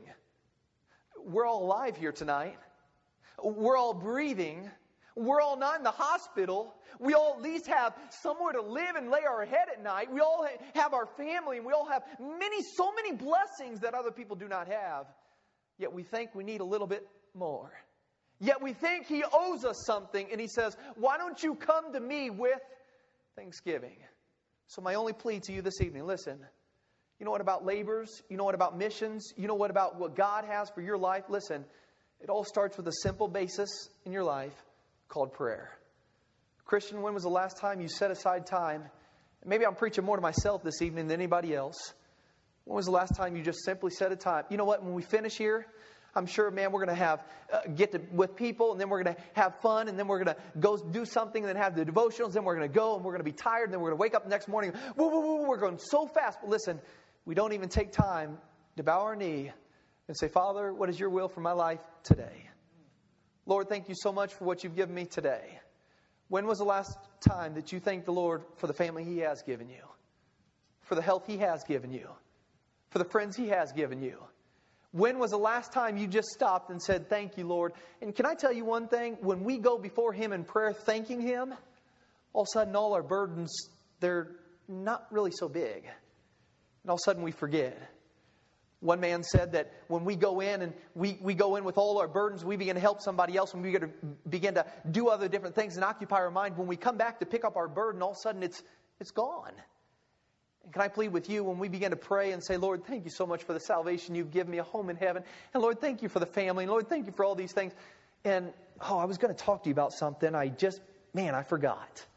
We're all alive here tonight. We're all breathing. We're all not in the hospital. We all at least have somewhere to live and lay our head at night. We all have our family, and we all have so many blessings that other people do not have. Yet we think we need a little bit more. Yet we think He owes us something, and He says, why don't you come to me with thanksgiving? So my only plea to you this evening, listen. You know what about labors? You know what about missions? You know what about what God has for your life? Listen, it all starts with a simple basis in your life called prayer. Christian, when was the last time you set aside time? Maybe I'm preaching more to myself this evening than anybody else. When was the last time you just simply set a time? You know what? When we finish here, I'm sure, man, we're going to have with people, and then we're going to have fun, and then we're going to go do something, and then have the devotionals, then we're going to go, and we're going to be tired, and then we're going to wake up the next morning. We're going so fast. But listen, we don't even take time to bow our knee and say, Father, what is your will for my life today? Lord, thank you so much for what you've given me today. When was the last time that you thanked the Lord for the family He has given you? For the health He has given you? For the friends He has given you? When was the last time you just stopped and said, thank you, Lord? And can I tell you one thing? When we go before Him in prayer thanking Him, all of a sudden all our burdens, they're not really so big. And all of a sudden we forget. One man said that when we go in and we go in with all our burdens, we begin to help somebody else, and we begin to do other different things and occupy our mind. When we come back to pick up our burden, all of a sudden it's gone. And can I plead with you when we begin to pray and say, Lord, thank you so much for the salvation you've given me, a home in heaven. And Lord, thank you for the family. And Lord, thank you for all these things. And, I was going to talk to you about something. I forgot.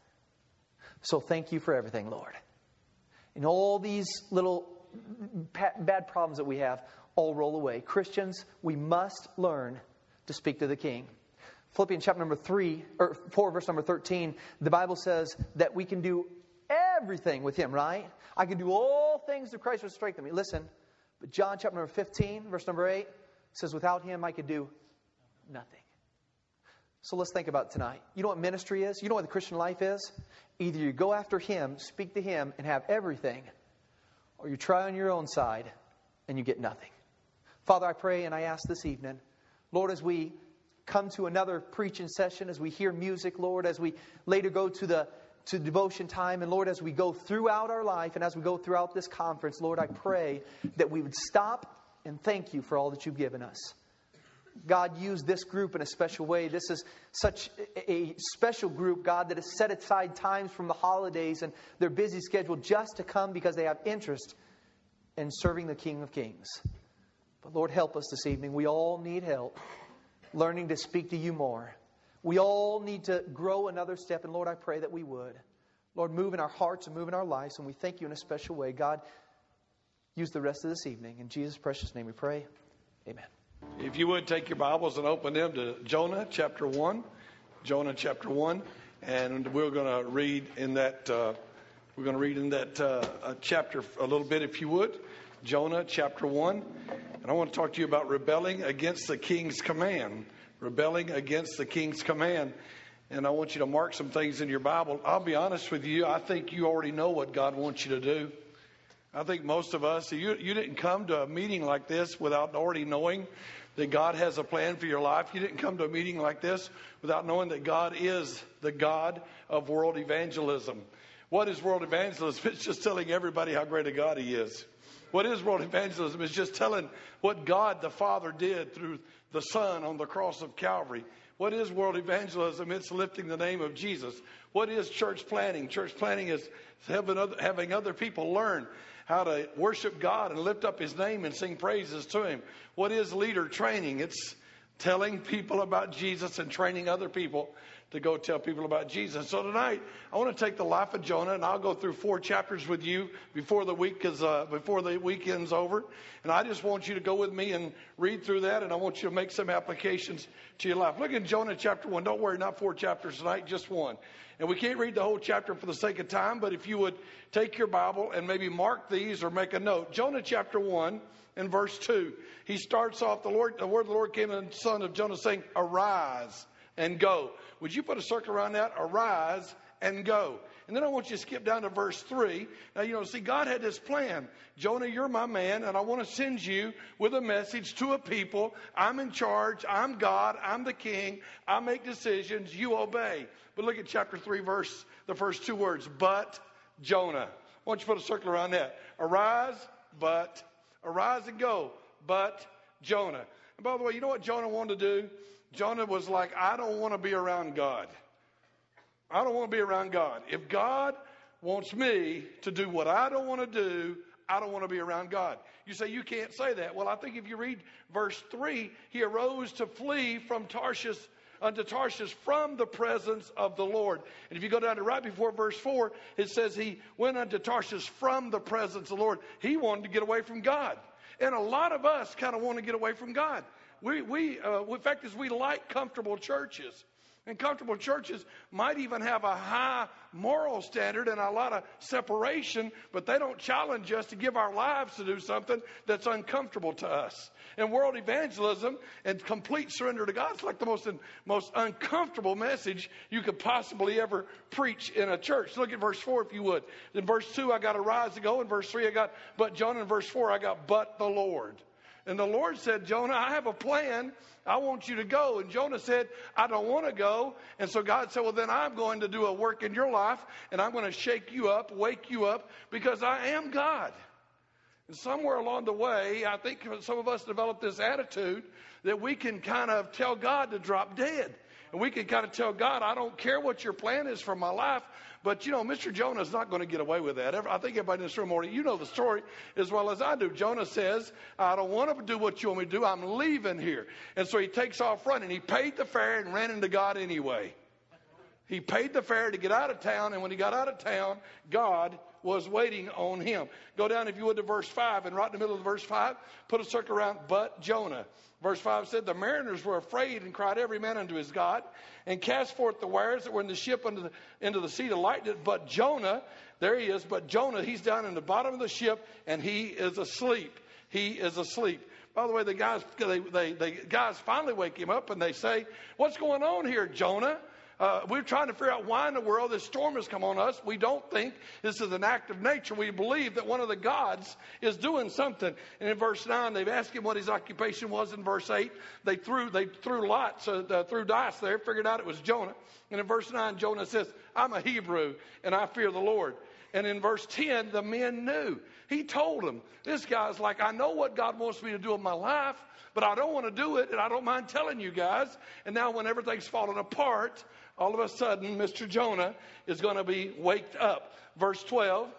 So thank you for everything, Lord. And all these little bad problems that we have all roll away. Christians, we must learn to speak to the King. Philippians chapter number 4, verse number 13, the Bible says that we can do everything with Him, right? I can do all things through Christ who strengthens me. Listen, but John chapter number 15, verse number 8, says, without Him I could do nothing. So let's think about it tonight. You know what ministry is? You know what the Christian life is? Either you go after Him, speak to Him, and have everything, or you try on your own side and you get nothing. Father, I pray and I ask this evening, Lord, as we come to another preaching session, as we hear music, Lord, as we later go to devotion time, and Lord, as we go throughout our life and as we go throughout this conference, Lord, I pray that we would stop and thank you for all that you've given us. God, use this group in a special way. This is such a special group, God, that has set aside times from the holidays and their busy schedule just to come because they have interest in serving the King of Kings. But Lord, help us this evening. We all need help learning to speak to you more. We all need to grow another step, and Lord, I pray that we would. Lord, move in our hearts and move in our lives, and we thank you in a special way. God, use the rest of this evening. In Jesus' precious name we pray. Amen. If you would, take your Bibles and open them to Jonah chapter 1. Jonah chapter 1. And we're going to read in that, we're We're going to read in that chapter a little bit, if you would. Jonah chapter 1. And I want to talk to you about rebelling against the king's command. Rebelling against the king's command. And I want you to mark some things in your Bible. I'll be honest with you. I think you already know what God wants you to do. I think most of us, you didn't come to a meeting like this without already knowing that God has a plan for your life. You didn't come to a meeting like this without knowing that God is the God of world evangelism. What is world evangelism? It's just telling everybody how great a God He is. What is world evangelism? It's just telling what God the Father did through the Son on the cross of Calvary. What is world evangelism? It's lifting the name of Jesus. What is church planting? Church planting is having other people learn how to worship God and lift up His name and sing praises to Him. What is leader training? It's telling people about Jesus and training other people to go tell people about Jesus. So tonight, I want to take the life of Jonah, and I'll go through 4 chapters with you before the weekend's over. And I just want you to go with me and read through that, and I want you to make some applications to your life. Look at Jonah chapter 1. Don't worry, not 4 chapters tonight, just 1. And we can't read the whole chapter for the sake of time, but if you would take your Bible and maybe mark these or make a note. Jonah chapter 1 and verse 2. He starts off, the word of the Lord came to the son of Jonah saying, arise and go. Would you put a circle around that? Arise and go. And then I want you to skip down to verse 3. Now, see, God had this plan. Jonah, you're my man, and I want to send you with a message to a people. I'm in charge. I'm God. I'm the king. I make decisions. You obey. But look at chapter 3, the first 2 words, but Jonah. I want you to put a circle around that. Arise and go, but Jonah. And by the way, you know what Jonah wanted to do? Jonah was like, I don't want to be around God. I don't want to be around God. If God wants me to do what I don't want to do, I don't want to be around God. You say, you can't say that. Well, I think if you read verse 3, he arose to flee from Tarshish unto Tarshish from the presence of the Lord. And if you go down to right before verse 4, it says he went unto Tarshish from the presence of the Lord. He wanted to get away from God. And a lot of us kind of want to get away from God. The fact is we like comfortable churches. And comfortable churches might even have a high moral standard and a lot of separation, but they don't challenge us to give our lives to do something that's uncomfortable to us. And world evangelism and complete surrender to God is like the most uncomfortable message you could possibly ever preach in a church. Look at verse 4 if you would. In verse 2, I got arise to go. In verse 3, I got but Jonah. In verse 4, I got but the Lord. And the Lord said, Jonah, I have a plan. I want you to go. And Jonah said, I don't want to go. And so God said, well, then I'm going to do a work in your life, and I'm going to shake you up, wake you up, because I am God. And somewhere along the way, I think some of us developed this attitude that we can kind of tell God to drop dead. And we can kind of tell God, I don't care what your plan is for my life. But, Mr. Jonah's not going to get away with that. I think everybody in this room already, you know the story as well as I do. Jonah says, I don't want to do what you want me to do. I'm leaving here. And so he takes off running. He paid the fare and ran into God anyway. He paid the fare to get out of town. And when he got out of town, God was waiting on him. Go down, if you would, to verse 5. And right in the middle of verse 5, put a circle around, but Jonah. Verse 5 said, the mariners were afraid and cried every man unto his God and cast forth the wares that were in the ship into the sea to lighten it. But Jonah, there he is, but Jonah, he's down in the bottom of the ship and he is asleep. He is asleep. By the way, the guys finally wake him up and they say, what's going on here, Jonah? We're trying to figure out why in the world this storm has come on us. We don't think this is an act of nature. We believe that one of the gods is doing something. And in verse 9, they've asked him what his occupation was. In verse 8, they threw lots, threw dice there, figured out it was Jonah. And in verse 9, Jonah says, I'm a Hebrew and I fear the Lord. And in verse 10, the men knew. He told them, this guy's like, I know what God wants me to do in my life, but I don't want to do it, and I don't mind telling you guys. And now when everything's falling apart, all of a sudden, Mr. Jonah is going to be waked up. Verse 12,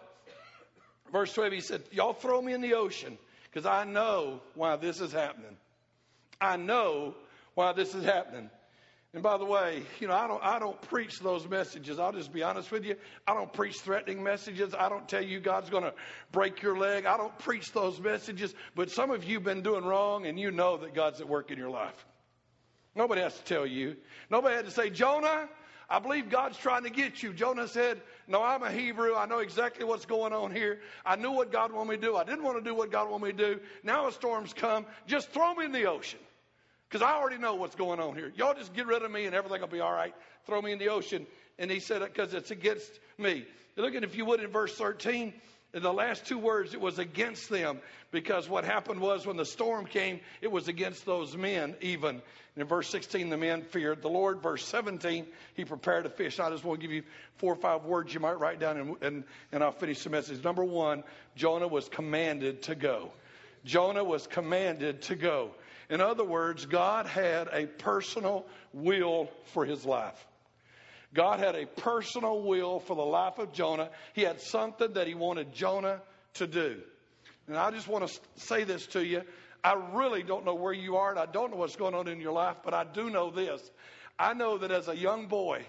he said, y'all throw me in the ocean because I know why this is happening. I know why this is happening. And by the way, I don't preach those messages. I'll just be honest with you. I don't preach threatening messages. I don't tell you God's going to break your leg. I don't preach those messages. But some of you have been doing wrong, and you know that God's at work in your life. Nobody has to tell you. Nobody had to say, Jonah, I believe God's trying to get you. Jonah said, no, I'm a Hebrew. I know exactly what's going on here. I knew what God wanted me to do. I didn't want to do what God wanted me to do. Now a storm's come. Just throw me in the ocean. Because I already know what's going on here. Y'all just get rid of me and everything will be all right. Throw me in the ocean. And he said, because it's against me. Look at, if you would, in verse 13, in the last two words, it was against them. Because what happened was when the storm came, it was against those men even. And in verse 16, the men feared the Lord. Verse 17, he prepared a fish. I just want to give you 4 or 5 words you might write down, and I'll finish the message. Number 1, Jonah was commanded to go. Jonah was commanded to go. In other words, God had a personal will for his life. God had a personal will for the life of Jonah. He had something that he wanted Jonah to do. And I just want to say this to you. I really don't know where you are, and I don't know what's going on in your life, but I do know this. I know that as a young boy,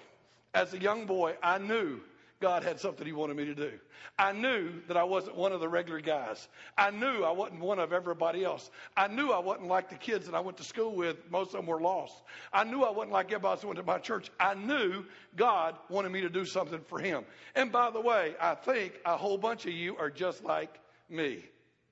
I knew God had something he wanted me to do. I knew that I wasn't one of the regular guys. I knew I wasn't one of everybody else. I knew I wasn't like the kids that I went to school with. Most of them were lost. I knew I wasn't like everybody else who went to my church. I knew God wanted me to do something for him. And by the way, I think a whole bunch of you are just like me.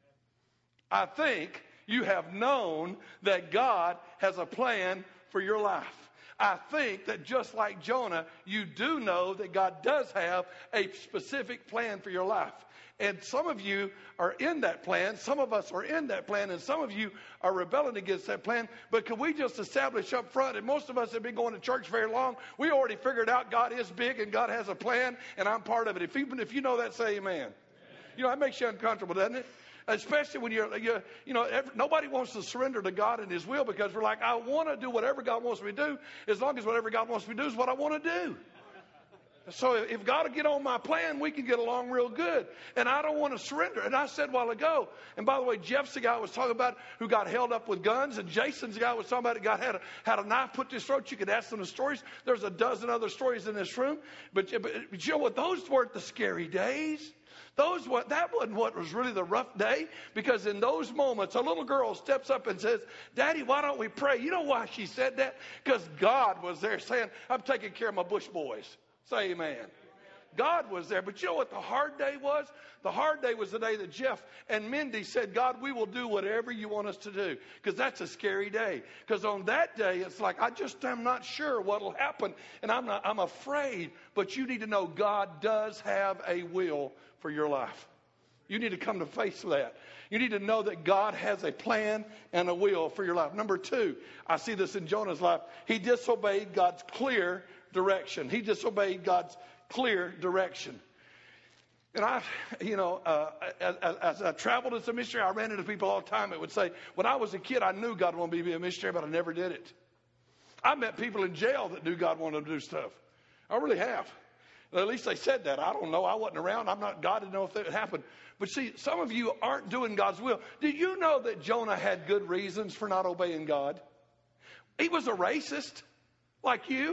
I think you have known that God has a plan for your life. I think that just like Jonah, you do know that God does have a specific plan for your life. And some of you are in that plan. Some of us are in that plan. And some of you are rebelling against that plan. But can we just establish up front, and most of us have been going to church very long, we already figured out God is big and God has a plan, and I'm part of it. If you know that, say amen. You know, that makes you uncomfortable, doesn't it? Especially when nobody wants to surrender to God and his will, because we're like, I want to do whatever God wants me to do, as long as whatever God wants me to do is what I want to do. So if God will get on my plan, we can get along real good. And I don't want to surrender. And I said a while ago, and by the way, Jeff's the guy I was talking about who got held up with guns, and Jason's the guy I was talking about who had a knife put to his throat. You could ask them the stories. There's a dozen other stories in this room. But you know what? Those weren't the scary days. That wasn't what was really the rough day, because in those moments, a little girl steps up and says, Daddy, why don't we pray? You know why she said that? Because God was there saying, I'm taking care of my bush boys. Say amen. God was there. But you know what the hard day was? The hard day was the day that Jeff and Mindy said, God, we will do whatever you want us to do. Because that's a scary day. Because on that day, it's like, I'm not sure what will happen. And I'm afraid. But you need to know God does have a will for your life. You need to come to face that. You need to know that God has a plan and a will for your life. Number 2, I see this in Jonah's life. He disobeyed God's clear direction. He disobeyed God's clear direction. And as I traveled as a missionary, I ran into people all the time that would say, when I was a kid, I knew God wanted me to be a missionary, but I never did it. I met people in jail that knew God wanted them to do stuff. I really have. At least they said that. I don't know. I wasn't around. God didn't know if that would happen. But see, some of you aren't doing God's will. Did you know that Jonah had good reasons for not obeying God? He was a racist, like you.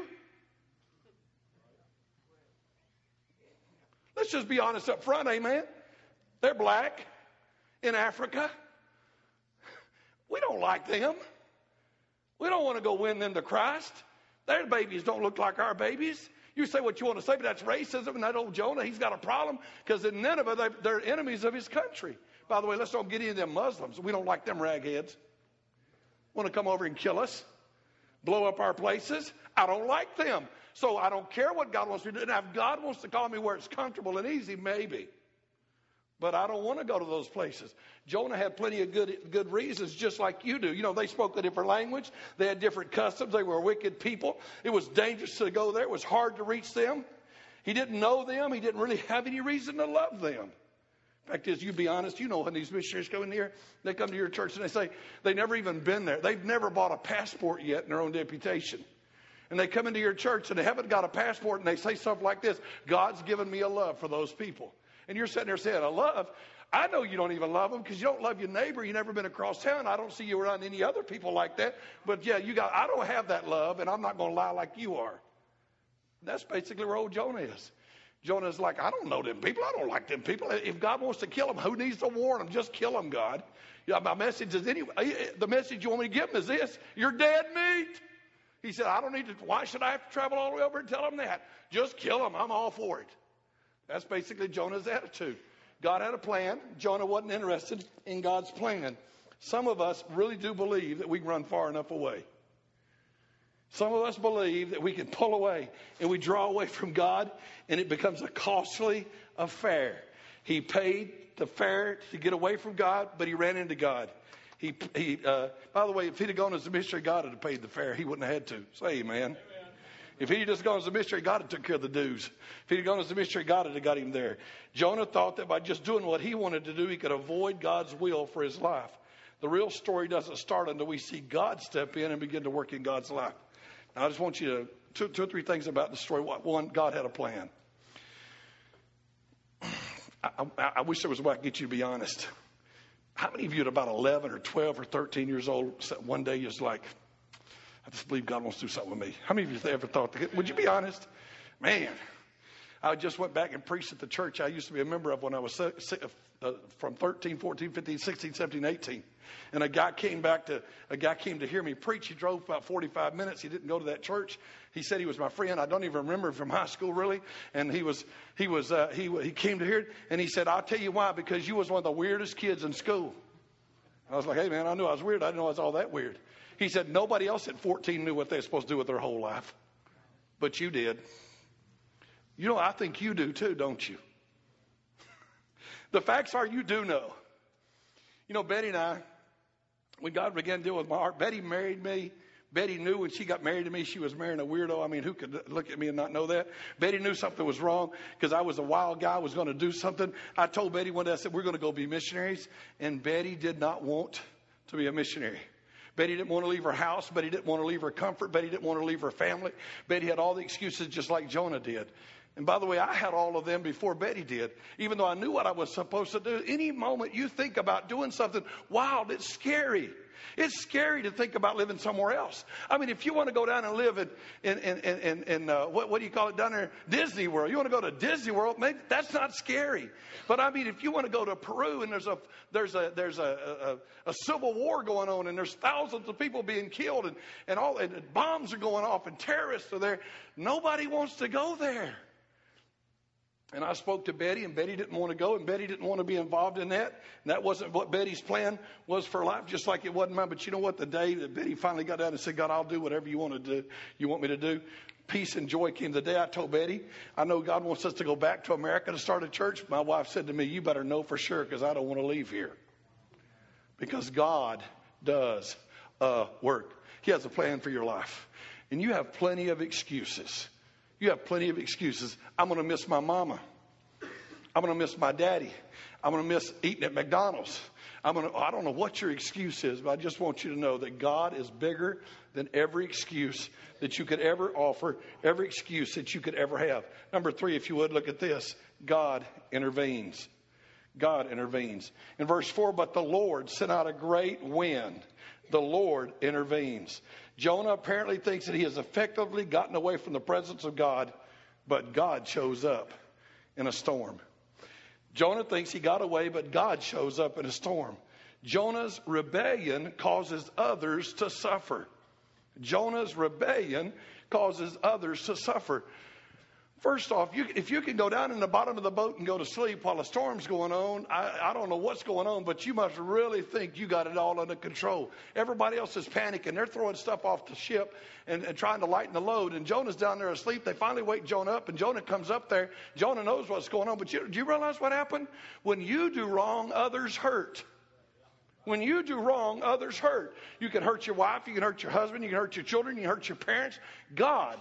Let's just be honest up front, amen? They're black in Africa. We don't like them. We don't want to go win them to Christ. Their babies don't look like our babies. You say what you want to say, but that's racism. And that old Jonah, he's got a problem, because in Nineveh, they're enemies of his country. By the way, let's don't get any of them Muslims. We don't like them ragheads. Want to come over and kill us, blow up our places. I don't like them. So I don't care what God wants me to do. Now, if God wants to call me where it's comfortable and easy, maybe. But I don't want to go to those places. Jonah had plenty of good reasons, just like you do. You know, they spoke a different language. They had different customs. They were wicked people. It was dangerous to go there. It was hard to reach them. He didn't know them. He didn't really have any reason to love them. Fact is, you be honest, you know when these missionaries come in here, they come to your church and they say they've never even been there. They've never bought a passport yet in their own deputation. And they come into your church and they haven't got a passport, and they say stuff like this: God's given me a love for those people. And you're sitting there saying, a love? I know you don't even love them, because you don't love your neighbor. You've never been across town. I don't see you around any other people like that. But yeah, I don't have that love, and I'm not going to lie like you are. That's basically where old Jonah is. Jonah's like, I don't know them people. I don't like them people. If God wants to kill them, who needs to warn them? Just kill them, God. Yeah, my message is anyway. The message you want me to give them is this: you're dead meat. He said, why should I have to travel all the way over and tell them that? Just kill them. I'm all for it. That's basically Jonah's attitude. God had a plan. Jonah wasn't interested in God's plan. Some of us really do believe that we can run far enough away. Some of us believe that we can pull away and we draw away from God and it becomes a costly affair. He paid the fare to get away from God, but he ran into God. By the way, if he'd have gone as a missionary, God would have paid the fare. He wouldn't have had to. Say amen. If he'd just gone as a missionary, God had took care of the dues. If he'd gone as a missionary, God would have got him there. Jonah thought that by just doing what he wanted to do, he could avoid God's will for his life. The real story doesn't start until we see God step in and begin to work in God's life. Now, I just want you to, two or three things about the story. One, God had a plan. I wish there was a way I could get you to be honest. How many of you at about 11 or 12 or 13 years old, one day you're just like, I just believe God wants to do something with me? How many of you ever thought that? Would you be honest? Man, I just went back and preached at the church I used to be a member of when I was from 13, 14, 15, 16, 17, 18. And a guy came to hear me preach. He drove about 45 minutes. He didn't go to that church. He said he was my friend. I don't even remember him from high school really. And he came to hear it. And he said, I'll tell you why, because you was one of the weirdest kids in school. I was like, hey man, I knew I was weird. I didn't know I was all that weird. He said, nobody else at 14 knew what they were supposed to do with their whole life. But you did. You know, I think you do too, don't you? The facts are you do know. You know, Betty and I, when God began to deal with my heart, Betty married me. Betty knew when she got married to me, she was marrying a weirdo. I mean, who could look at me and not know that? Betty knew something was wrong because I was a wild guy, was going to do something. I told Betty one day, I said, we're going to go be missionaries. And Betty did not want to be a missionary. Betty didn't want to leave her house. Betty didn't want to leave her comfort. Betty didn't want to leave her family. Betty had all the excuses just like Jonah did. And by the way, I had all of them before Betty did. Even though I knew what I was supposed to do, any moment you think about doing something wild, it's scary. It's scary to think about living somewhere else. I mean, if you want to go down and live in what do you call it down there? Disney World. You want to go to Disney World? Maybe that's not scary. But I mean, if you want to go to Peru and there's a civil war going on and there's thousands of people being killed and bombs are going off and terrorists are there, nobody wants to go there. And I spoke to Betty, and Betty didn't want to go, and Betty didn't want to be involved in that. And that wasn't what Betty's plan was for life, just like it wasn't mine. But you know what? The day that Betty finally got down and said, God, I'll do whatever you want to do. You want me to do? Peace and joy came the day I told Betty, I know God wants us to go back to America to start a church. My wife said to me, you better know for sure because I don't want to leave here. Because God does work. He has a plan for your life. And you have plenty of excuses. You have plenty of excuses. I'm going to miss my mama. I'm going to miss my daddy. I'm going to miss eating at McDonald's. I don't know what your excuse is, but I just want you to know that God is bigger than every excuse that you could ever offer, every excuse that you could ever have. Number 3, if you would, look at this. God intervenes. God intervenes. In verse 4, but the Lord sent out a great wind. The Lord intervenes. Jonah apparently thinks that he has effectively gotten away from the presence of God, but God shows up in a storm. Jonah thinks he got away, but God shows up in a storm. Jonah's rebellion causes others to suffer. Jonah's rebellion causes others to suffer. First off, if you can go down in the bottom of the boat and go to sleep while a storm's going on, I don't know what's going on, but you must really think you got it all under control. Everybody else is panicking. They're throwing stuff off the ship and trying to lighten the load. And Jonah's down there asleep. They finally wake Jonah up, and Jonah comes up there. Jonah knows what's going on. But do you realize what happened? When you do wrong, others hurt. When you do wrong, others hurt. You can hurt your wife. You can hurt your husband. You can hurt your children. You can hurt your parents. God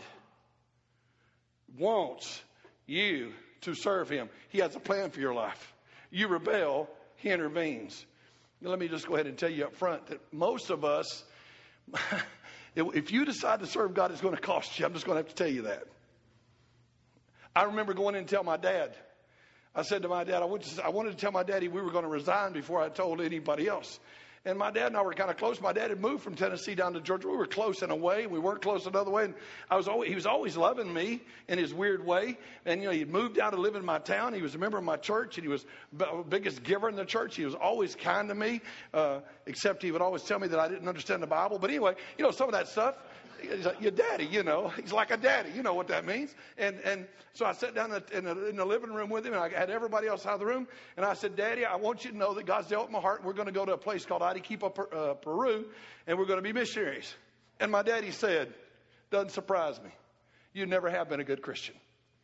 wants you to serve him. He has a plan for your life. You rebel, he intervenes. Now, let me just go ahead and tell you up front that most of us, if you decide to serve God, it's going to cost you. I'm just going to have to tell you that. I remember going in and tell my dad. I said to my dad, I wanted to tell my daddy we were going to resign before I told anybody else. And my dad and I were kind of close. My dad had moved from Tennessee down to Georgia. We were close in a way. We weren't close another way. And he was always loving me in his weird way. And, you know, he'd moved down to live in my town. He was a member of my church, and he was the biggest giver in the church. He was always kind to me, except he would always tell me that I didn't understand the Bible. But anyway, you know, some of that stuff. He's like, your daddy, you know. He's like a daddy. You know what that means. And so I sat down in the living room with him, and I had everybody else out of the room. And I said, Daddy, I want you to know that God's dealt with my heart. We're going to go to a place called Arequipa, Peru, and we're going to be missionaries. And my daddy said, doesn't surprise me. You never have been a good Christian.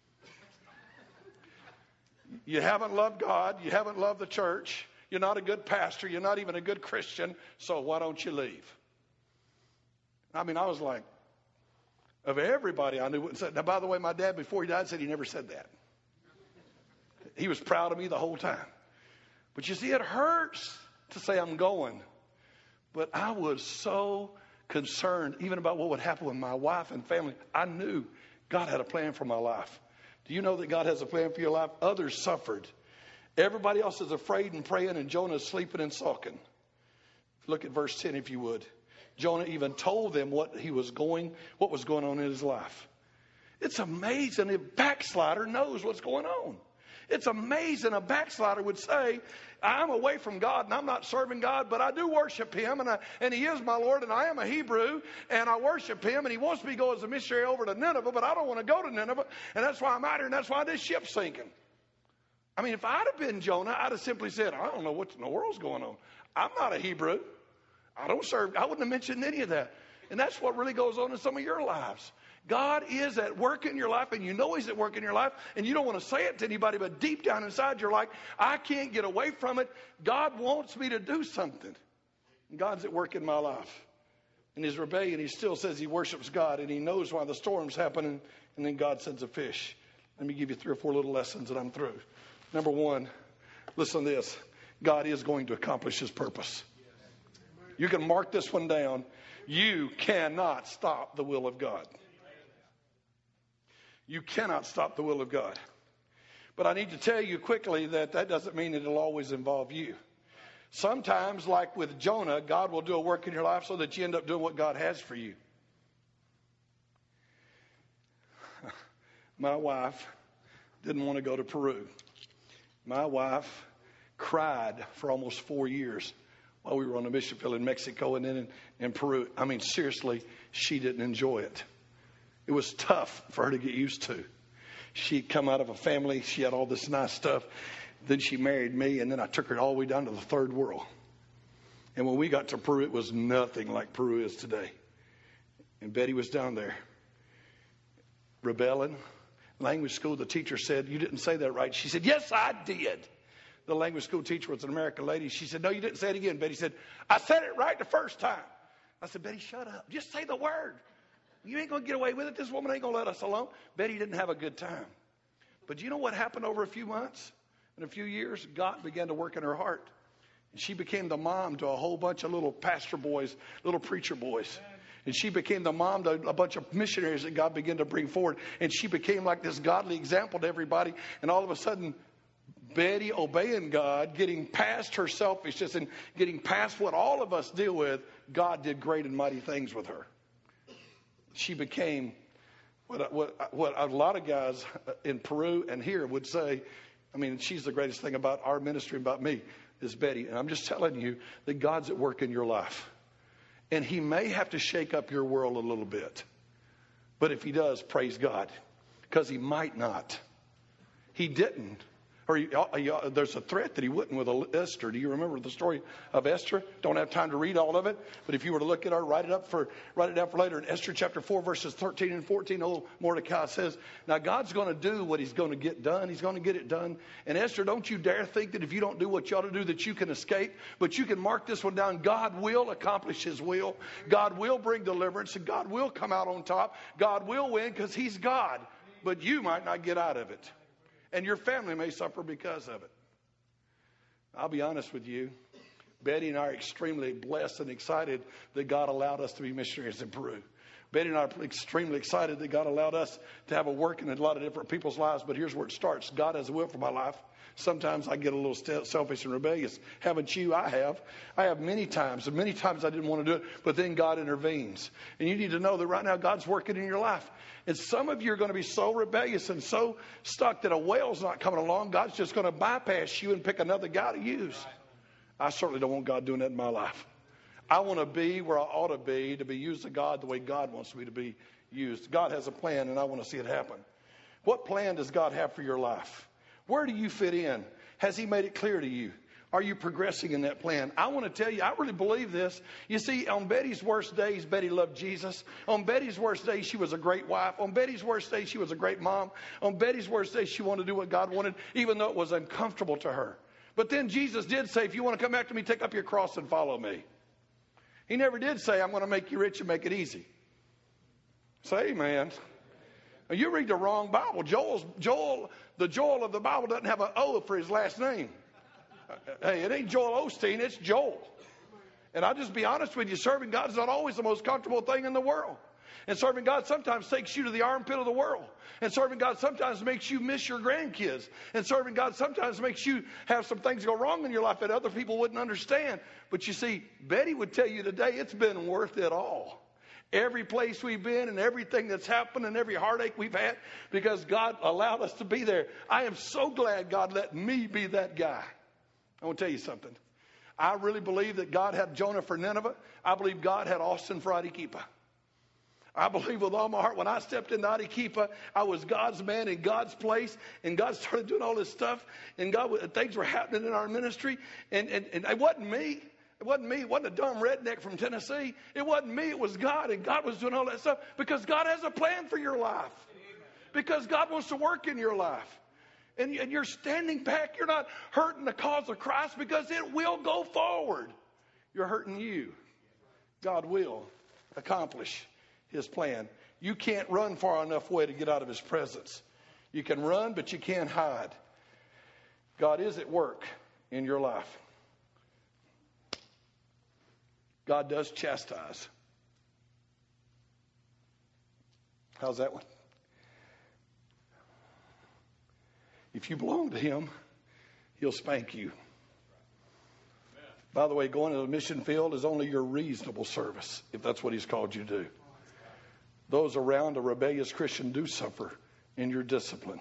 You haven't loved God. You haven't loved the church. You're not a good pastor. You're not even a good Christian. So why don't you leave? I mean, I was like, of everybody I knew wouldn't say. Now, by the way, my dad, before he died, said he never said that. He was proud of me the whole time. But you see, it hurts to say I'm going. But I was so concerned even about what would happen with my wife and family. I knew God had a plan for my life. Do you know that God has a plan for your life? Others suffered. Everybody else is afraid and praying, and Jonah is sleeping and sulking. Look at verse 10 if you would. Jonah even told them what was going on in his life. It's amazing a backslider knows what's going on. It's amazing a backslider would say, I'm away from God and I'm not serving God, but I do worship him and he is my Lord and I am a Hebrew and I worship him and he wants me to go as a missionary over to Nineveh, but I don't want to go to Nineveh and that's why I'm out here and that's why this ship's sinking. I mean, if I'd have been Jonah, I'd have simply said, I don't know what in the world's going on. I'm not a Hebrew. I don't serve. I wouldn't have mentioned any of that. And that's what really goes on in some of your lives. God is at work in your life, and you know he's at work in your life, and you don't want to say it to anybody, but deep down inside you're like, I can't get away from it. God wants me to do something. And God's at work in my life. In his rebellion, he still says he worships God, and he knows why the storm's happening, and then God sends a fish. Let me give you 3 or 4 little lessons and I'm through. Number 1, listen to this. God is going to accomplish his purpose. You can mark this one down. You cannot stop the will of God. You cannot stop the will of God. But I need to tell you quickly that doesn't mean it'll always involve you. Sometimes, like with Jonah, God will do a work in your life so that you end up doing what God has for you. My wife didn't want to go to Peru. My wife cried for almost 4 years while we were on the mission field in Mexico and then in Peru. I mean, seriously, she didn't enjoy it. It was tough for her to get used to. She'd come out of a family. She had all this nice stuff. Then she married me, and then I took her all the way down to the third world. And when we got to Peru, it was nothing like Peru is today. And Betty was down there rebelling. Language school, the teacher said, you didn't say that right. She said, yes, I did. The language school teacher was an American lady. She said, no, you didn't say it again. Betty said, I said it right the first time. I said, Betty, shut up. Just say the word. You ain't going to get away with it. This woman ain't going to let us alone. Betty didn't have a good time. But you know what happened over a few months and a few years? God began to work in her heart. And she became the mom to a whole bunch of little pastor boys, little preacher boys. And she became the mom to a bunch of missionaries that God began to bring forward. And she became like this godly example to everybody. And all of a sudden, Betty obeying God, getting past her selfishness and getting past what all of us deal with, God did great and mighty things with her. She became what a lot of guys in Peru and here would say, I mean, she's the greatest thing about our ministry, about me, is Betty. And I'm just telling you that God's at work in your life. And he may have to shake up your world a little bit. But if he does, praise God. Because he might not. He didn't. Or there's a threat that he wouldn't with Esther. Do you remember the story of Esther? Don't have time to read all of it. But if you were to look at it, write it down for later. In Esther chapter 4, verses 13 and 14, old Mordecai says, now God's going to do what he's going to get done. He's going to get it done. And Esther, don't you dare think that if you don't do what you ought to do that you can escape. But you can mark this one down. God will accomplish his will. God will bring deliverance. And God will come out on top. God will win because he's God. But you might not get out of it. And your family may suffer because of it. I'll be honest with you. Betty and I are extremely blessed and excited that God allowed us to be missionaries in Peru. Betty and I are extremely excited that God allowed us to have a work in a lot of different people's lives. But here's where it starts. God has a will for my life. Sometimes I get a little selfish and rebellious. Haven't you? I have. I have many times. And many times I didn't want to do it. But then God intervenes. And you need to know that right now God's working in your life. And some of you are going to be so rebellious and so stuck that a whale's not coming along. God's just going to bypass you and pick another guy to use. I certainly don't want God doing that in my life. I want to be where I ought to be used of God the way God wants me to be used. God has a plan, and I want to see it happen. What plan does God have for your life? Where do you fit in? Has He made it clear to you? Are you progressing in that plan? I want to tell you, I really believe this. You see, on Betty's worst days, Betty loved Jesus. On Betty's worst days, she was a great wife. On Betty's worst days, she was a great mom. On Betty's worst days, she wanted to do what God wanted, even though it was uncomfortable to her. But then Jesus did say, if you want to come after me, take up your cross and follow me. He never did say, I'm going to make you rich and make it easy. Say amen. Now, you read the wrong Bible. The Joel of the Bible doesn't have an O for his last name. Hey, it ain't Joel Osteen, it's Joel. And I'll just be honest with you, serving God is not always the most comfortable thing in the world. And serving God sometimes takes you to the armpit of the world. And serving God sometimes makes you miss your grandkids. And serving God sometimes makes you have some things go wrong in your life that other people wouldn't understand. But you see, Betty would tell you today it's been worth it all. Every place we've been and everything that's happened and every heartache we've had because God allowed us to be there. I am so glad God let me be that guy. I want to tell you something. I really believe that God had Jonah for Nineveh. I believe God had Austin for Arequipa. I believe with all my heart when I stepped into Arequipa, I was God's man in God's place, and God started doing all this stuff, and things were happening in our ministry, and it wasn't me. It wasn't me. It wasn't a dumb redneck from Tennessee. It wasn't me. It was God, and God was doing all that stuff because God has a plan for your life. Because God wants to work in your life. And you're standing back. You're not hurting the cause of Christ because it will go forward. You're hurting you. God will accomplish His plan. You can't run far enough away to get out of His presence. You can run, but you can't hide. God is at work in your life. God does chastise. How's that one? If you belong to Him, He'll spank you. By the way, going to the mission field is only your reasonable service, if that's what He's called you to do. Those around a rebellious Christian do suffer in your discipline.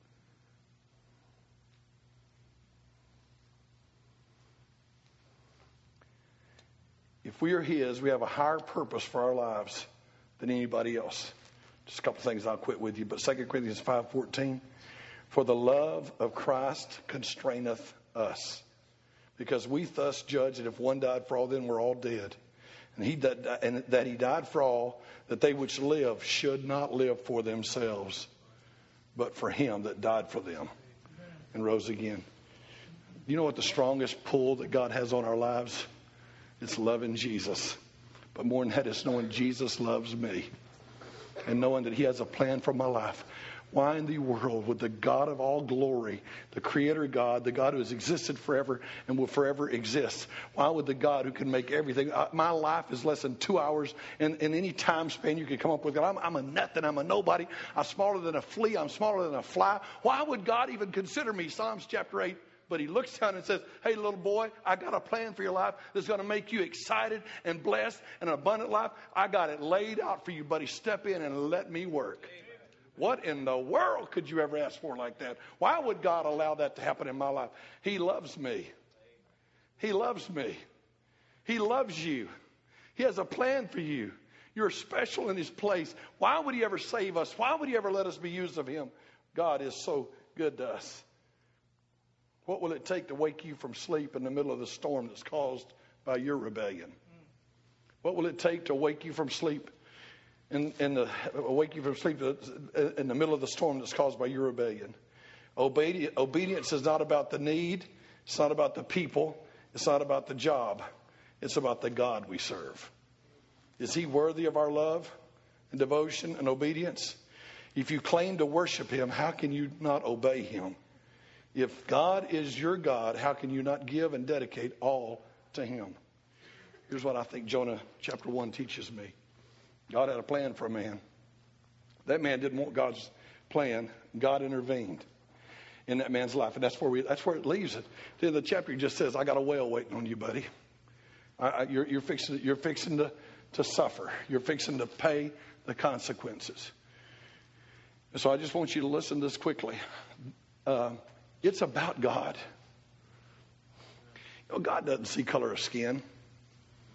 If we are His, we have a higher purpose for our lives than anybody else. Just a couple things I'll quit with you. But 2 Corinthians 5:14, for the love of Christ constraineth us, because we thus judge that if one died for all, then we're all dead. And that He died for all, that they which live should not live for themselves, but for Him that died for them and rose again. You know what the strongest pull that God has on our lives? It's loving Jesus. But more than that, it's knowing Jesus loves me and knowing that He has a plan for my life. Why in the world would the God of all glory, the Creator God, the God who has existed forever and will forever exist, why would the God who can make everything, my life is less than 2 hours in any time span you could come up with. I'm a nothing, I'm a nobody, I'm smaller than a flea, I'm smaller than a fly. Why would God even consider me? Psalms chapter 8. But He looks down and says, hey, little boy, I got a plan for your life that's going to make you excited and blessed and an abundant life. I got it laid out for you, buddy. Step in and let me work. Amen. What in the world could you ever ask for like that? Why would God allow that to happen in my life? He loves me. He loves me. He loves you. He has a plan for you. You're special in His place. Why would He ever save us? Why would He ever let us be used of Him? God is so good to us. What will it take to wake you from sleep in the middle of the storm that's caused by your rebellion? What will it take to wake you from sleep in the middle of the storm that's caused by your rebellion? Obedience is not about the need. It's not about the people. It's not about the job. It's about the God we serve. Is He worthy of our love and devotion and obedience? If you claim to worship Him, how can you not obey Him? If God is your God, how can you not give and dedicate all to Him? Here's what I think Jonah chapter 1 teaches me. God had a plan for a man. That man didn't want God's plan. God intervened in that man's life. And that's where it leaves it. The end of the chapter, He just says, I got a whale waiting on you, buddy. You're fixing to suffer. You're fixing to pay the consequences. And so I just want you to listen to this quickly. It's about God. You know, God doesn't see color of skin.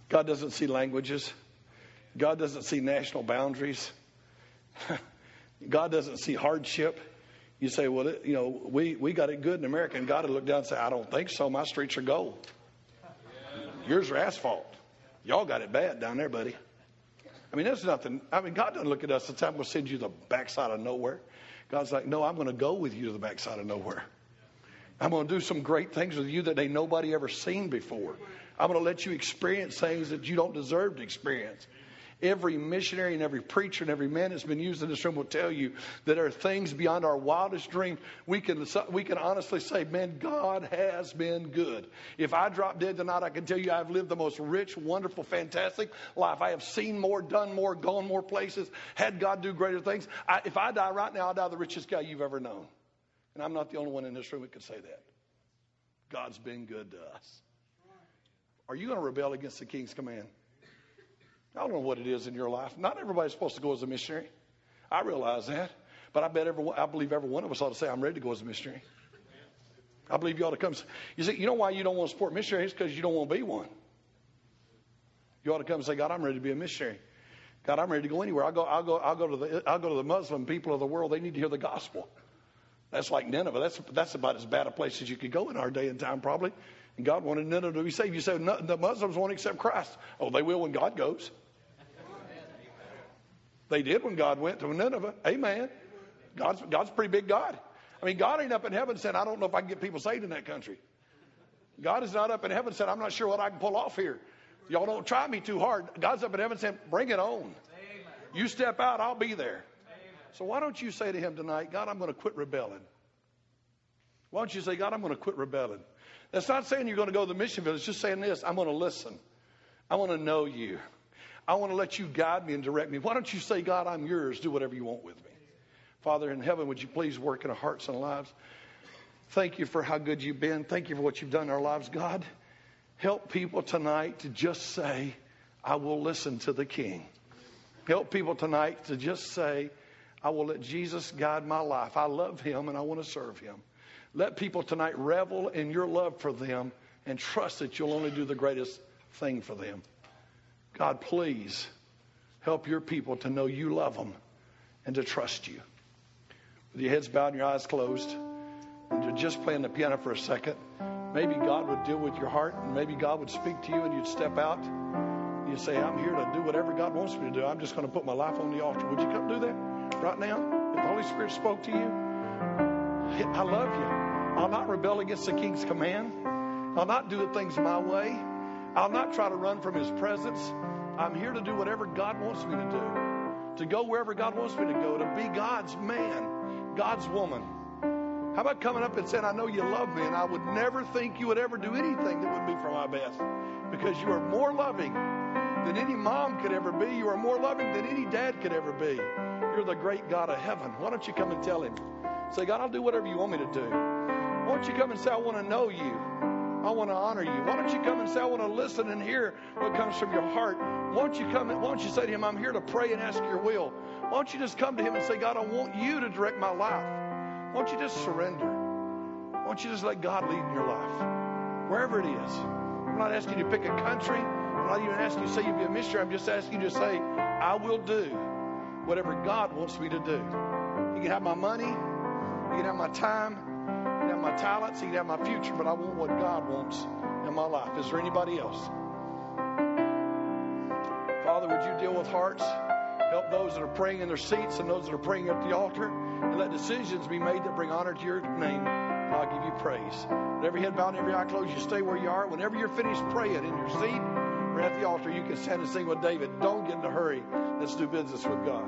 God doesn't see languages. God doesn't see national boundaries. God doesn't see hardship. You say, well, we got it good in America. And God would look down and say, I don't think so. My streets are gold. Yours are asphalt. Y'all got it bad down there, buddy. I mean, there's nothing. I mean, God doesn't look at us and say, I'm going to send you to the backside of nowhere. God's like, no, I'm going to go with you to the backside of nowhere. I'm going to do some great things with you that ain't nobody ever seen before. I'm going to let you experience things that you don't deserve to experience. Every missionary and every preacher and every man that's been used in this room will tell you that there are things beyond our wildest dreams. We can honestly say, man, God has been good. If I drop dead tonight, I can tell you I've lived the most rich, wonderful, fantastic life. I have seen more, done more, gone more places, had God do greater things. If I die right now, I'll die the richest guy you've ever known. And I'm not the only one in this room who could say that. God's been good to us. Are you going to rebel against the King's command? I don't know what it is in your life. Not everybody's supposed to go as a missionary. I realize that. But I believe every one of us ought to say, I'm ready to go as a missionary. I believe you ought to come. You see, you know why you don't want to support missionaries? Because you don't want to be one. You ought to come and say, God, I'm ready to be a missionary. God, I'm ready to go anywhere. I'll go to the Muslim people of the world. They need to hear the gospel. That's like Nineveh. That's about as bad a place as you could go in our day and time, probably. And God wanted Nineveh to be saved. You say the Muslims won't accept Christ. Oh, they will when God goes. They did when God went to Nineveh. Amen. God's a pretty big God. I mean, God ain't up in heaven saying, I don't know if I can get people saved in that country. God is not up in heaven saying, I'm not sure what I can pull off here. Y'all don't try me too hard. God's up in heaven saying, bring it on. Amen. You step out, I'll be there. Amen. So why don't you say to him tonight, God, I'm going to quit rebelling. Why don't you say, God, I'm going to quit rebelling. That's not saying you're going to go to the mission field. It's just saying this, I'm going to listen. I want to know you. I want to let you guide me and direct me. Why don't you say, God, I'm yours. Do whatever you want with me. Father in heaven, would you please work in our hearts and lives? Thank you for how good you've been. Thank you for what you've done in our lives. God, help people tonight to just say, I will listen to the King. Help people tonight to just say, I will let Jesus guide my life. I love him and I want to serve him. Let people tonight revel in your love for them and trust that you'll only do the greatest thing for them. God, please help your people to know you love them and to trust you. With your heads bowed and your eyes closed, and you're just playing the piano for a second, maybe God would deal with your heart, and maybe God would speak to you, and you'd step out. You'd say, I'm here to do whatever God wants me to do. I'm just going to put my life on the altar. Would you come do that right now? If the Holy Spirit spoke to you, I love you. I'll not rebel against the King's command. I'll not do things my way. I'll not try to run from his presence. I'm here to do whatever God wants me to do, to go wherever God wants me to go, to be God's man, God's woman. How about coming up and saying, I know you love me, and I would never think you would ever do anything that would be for my best, because you are more loving than any mom could ever be. You are more loving than any dad could ever be. You're the great God of heaven. Why don't you come and tell him? Say, God, I'll do whatever you want me to do. Why don't you come and say, I want to know you. I want to honor you. Why don't you come and say, I want to listen and hear what comes from your heart. Why don't you say to him, I'm here to pray and ask your will. Why don't you just come to him and say, God, I want you to direct my life. Why don't you just surrender? Why don't you just let God lead in your life? Wherever it is. I'm not asking you to pick a country. I'm not even asking you to say you'll be a missionary. I'm just asking you to say, I will do whatever God wants me to do. You can have my money. You can have my time. You can have my talents. You can have my future. But I want what God wants in my life. Is there anybody else? Father, would you deal with hearts? Help those that are praying in their seats and those that are praying at the altar. And let decisions be made that bring honor to your name. And I'll give you praise. With every head bowed and every eye closed, you stay where you are. Whenever you're finished praying in your seat or at the altar, you can stand and sing with David. Don't get in a hurry. Let's do business with God.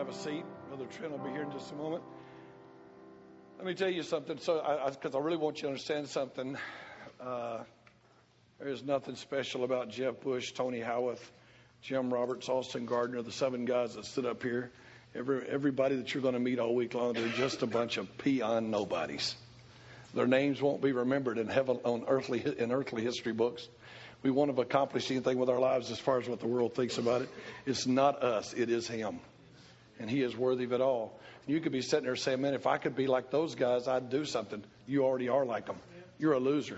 have a seat. Brother Trent will be here in just a moment. Let me tell you something, because I really want you to understand something. There is nothing special about Jeff Bush, Tony Howarth, Jim Roberts, Austin Gardner, the 7 guys that stood up here. Everybody that you're going to meet all week long, they're just a bunch of peon nobodies. Their names won't be remembered in earthly history books. We won't have accomplished anything with our lives as far as what the world thinks about it. It's not us, it is Him. And He is worthy of it all. You could be sitting there saying, man, if I could be like those guys, I'd do something. You already are like them. You're a loser.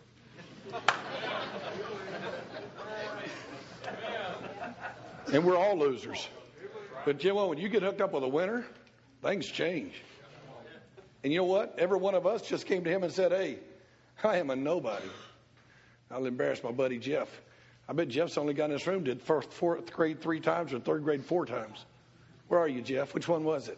And we're all losers. But you know, when you get hooked up with a winner, things change. And you know what? Every one of us just came to Him and said, hey, I am a nobody. I'll embarrass my buddy Jeff. I bet Jeff's the only guy in this room did fourth grade 3 times or 3rd grade 4 times. Where are you, Jeff? Which one was it?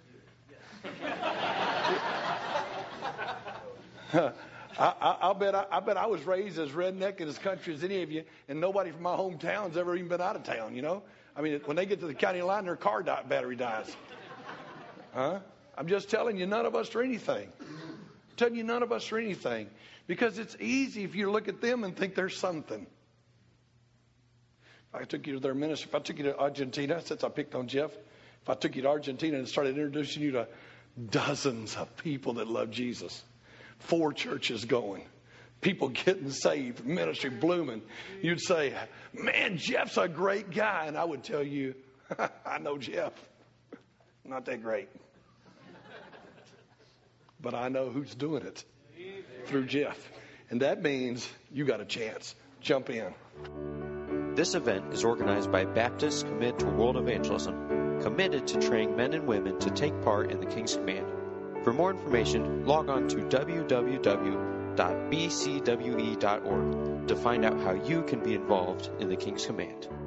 I bet I was raised as redneck in this country as any of you, and nobody from my hometown's ever even been out of town, you know? I mean, when they get to the county line, their car battery dies. Huh? I'm just telling you, none of us are anything. I'm telling you, none of us are anything. Because it's easy if you look at them and think they're something. If I took you to their ministry, if I took you to Argentina, since I picked on Jeff, if I took you to Argentina and started introducing you to dozens of people that love Jesus, 4 churches going, people getting saved, ministry blooming, you'd say, man, Jeff's a great guy. And I would tell you, I know Jeff. Not that great. But I know who's doing it through Jeff. And that means you got a chance. Jump in. This event is organized by Baptists Committed to World Evangelism, committed to training men and women to take part in the King's Command. For more information, log on to www.bcwe.org to find out how you can be involved in the King's Command.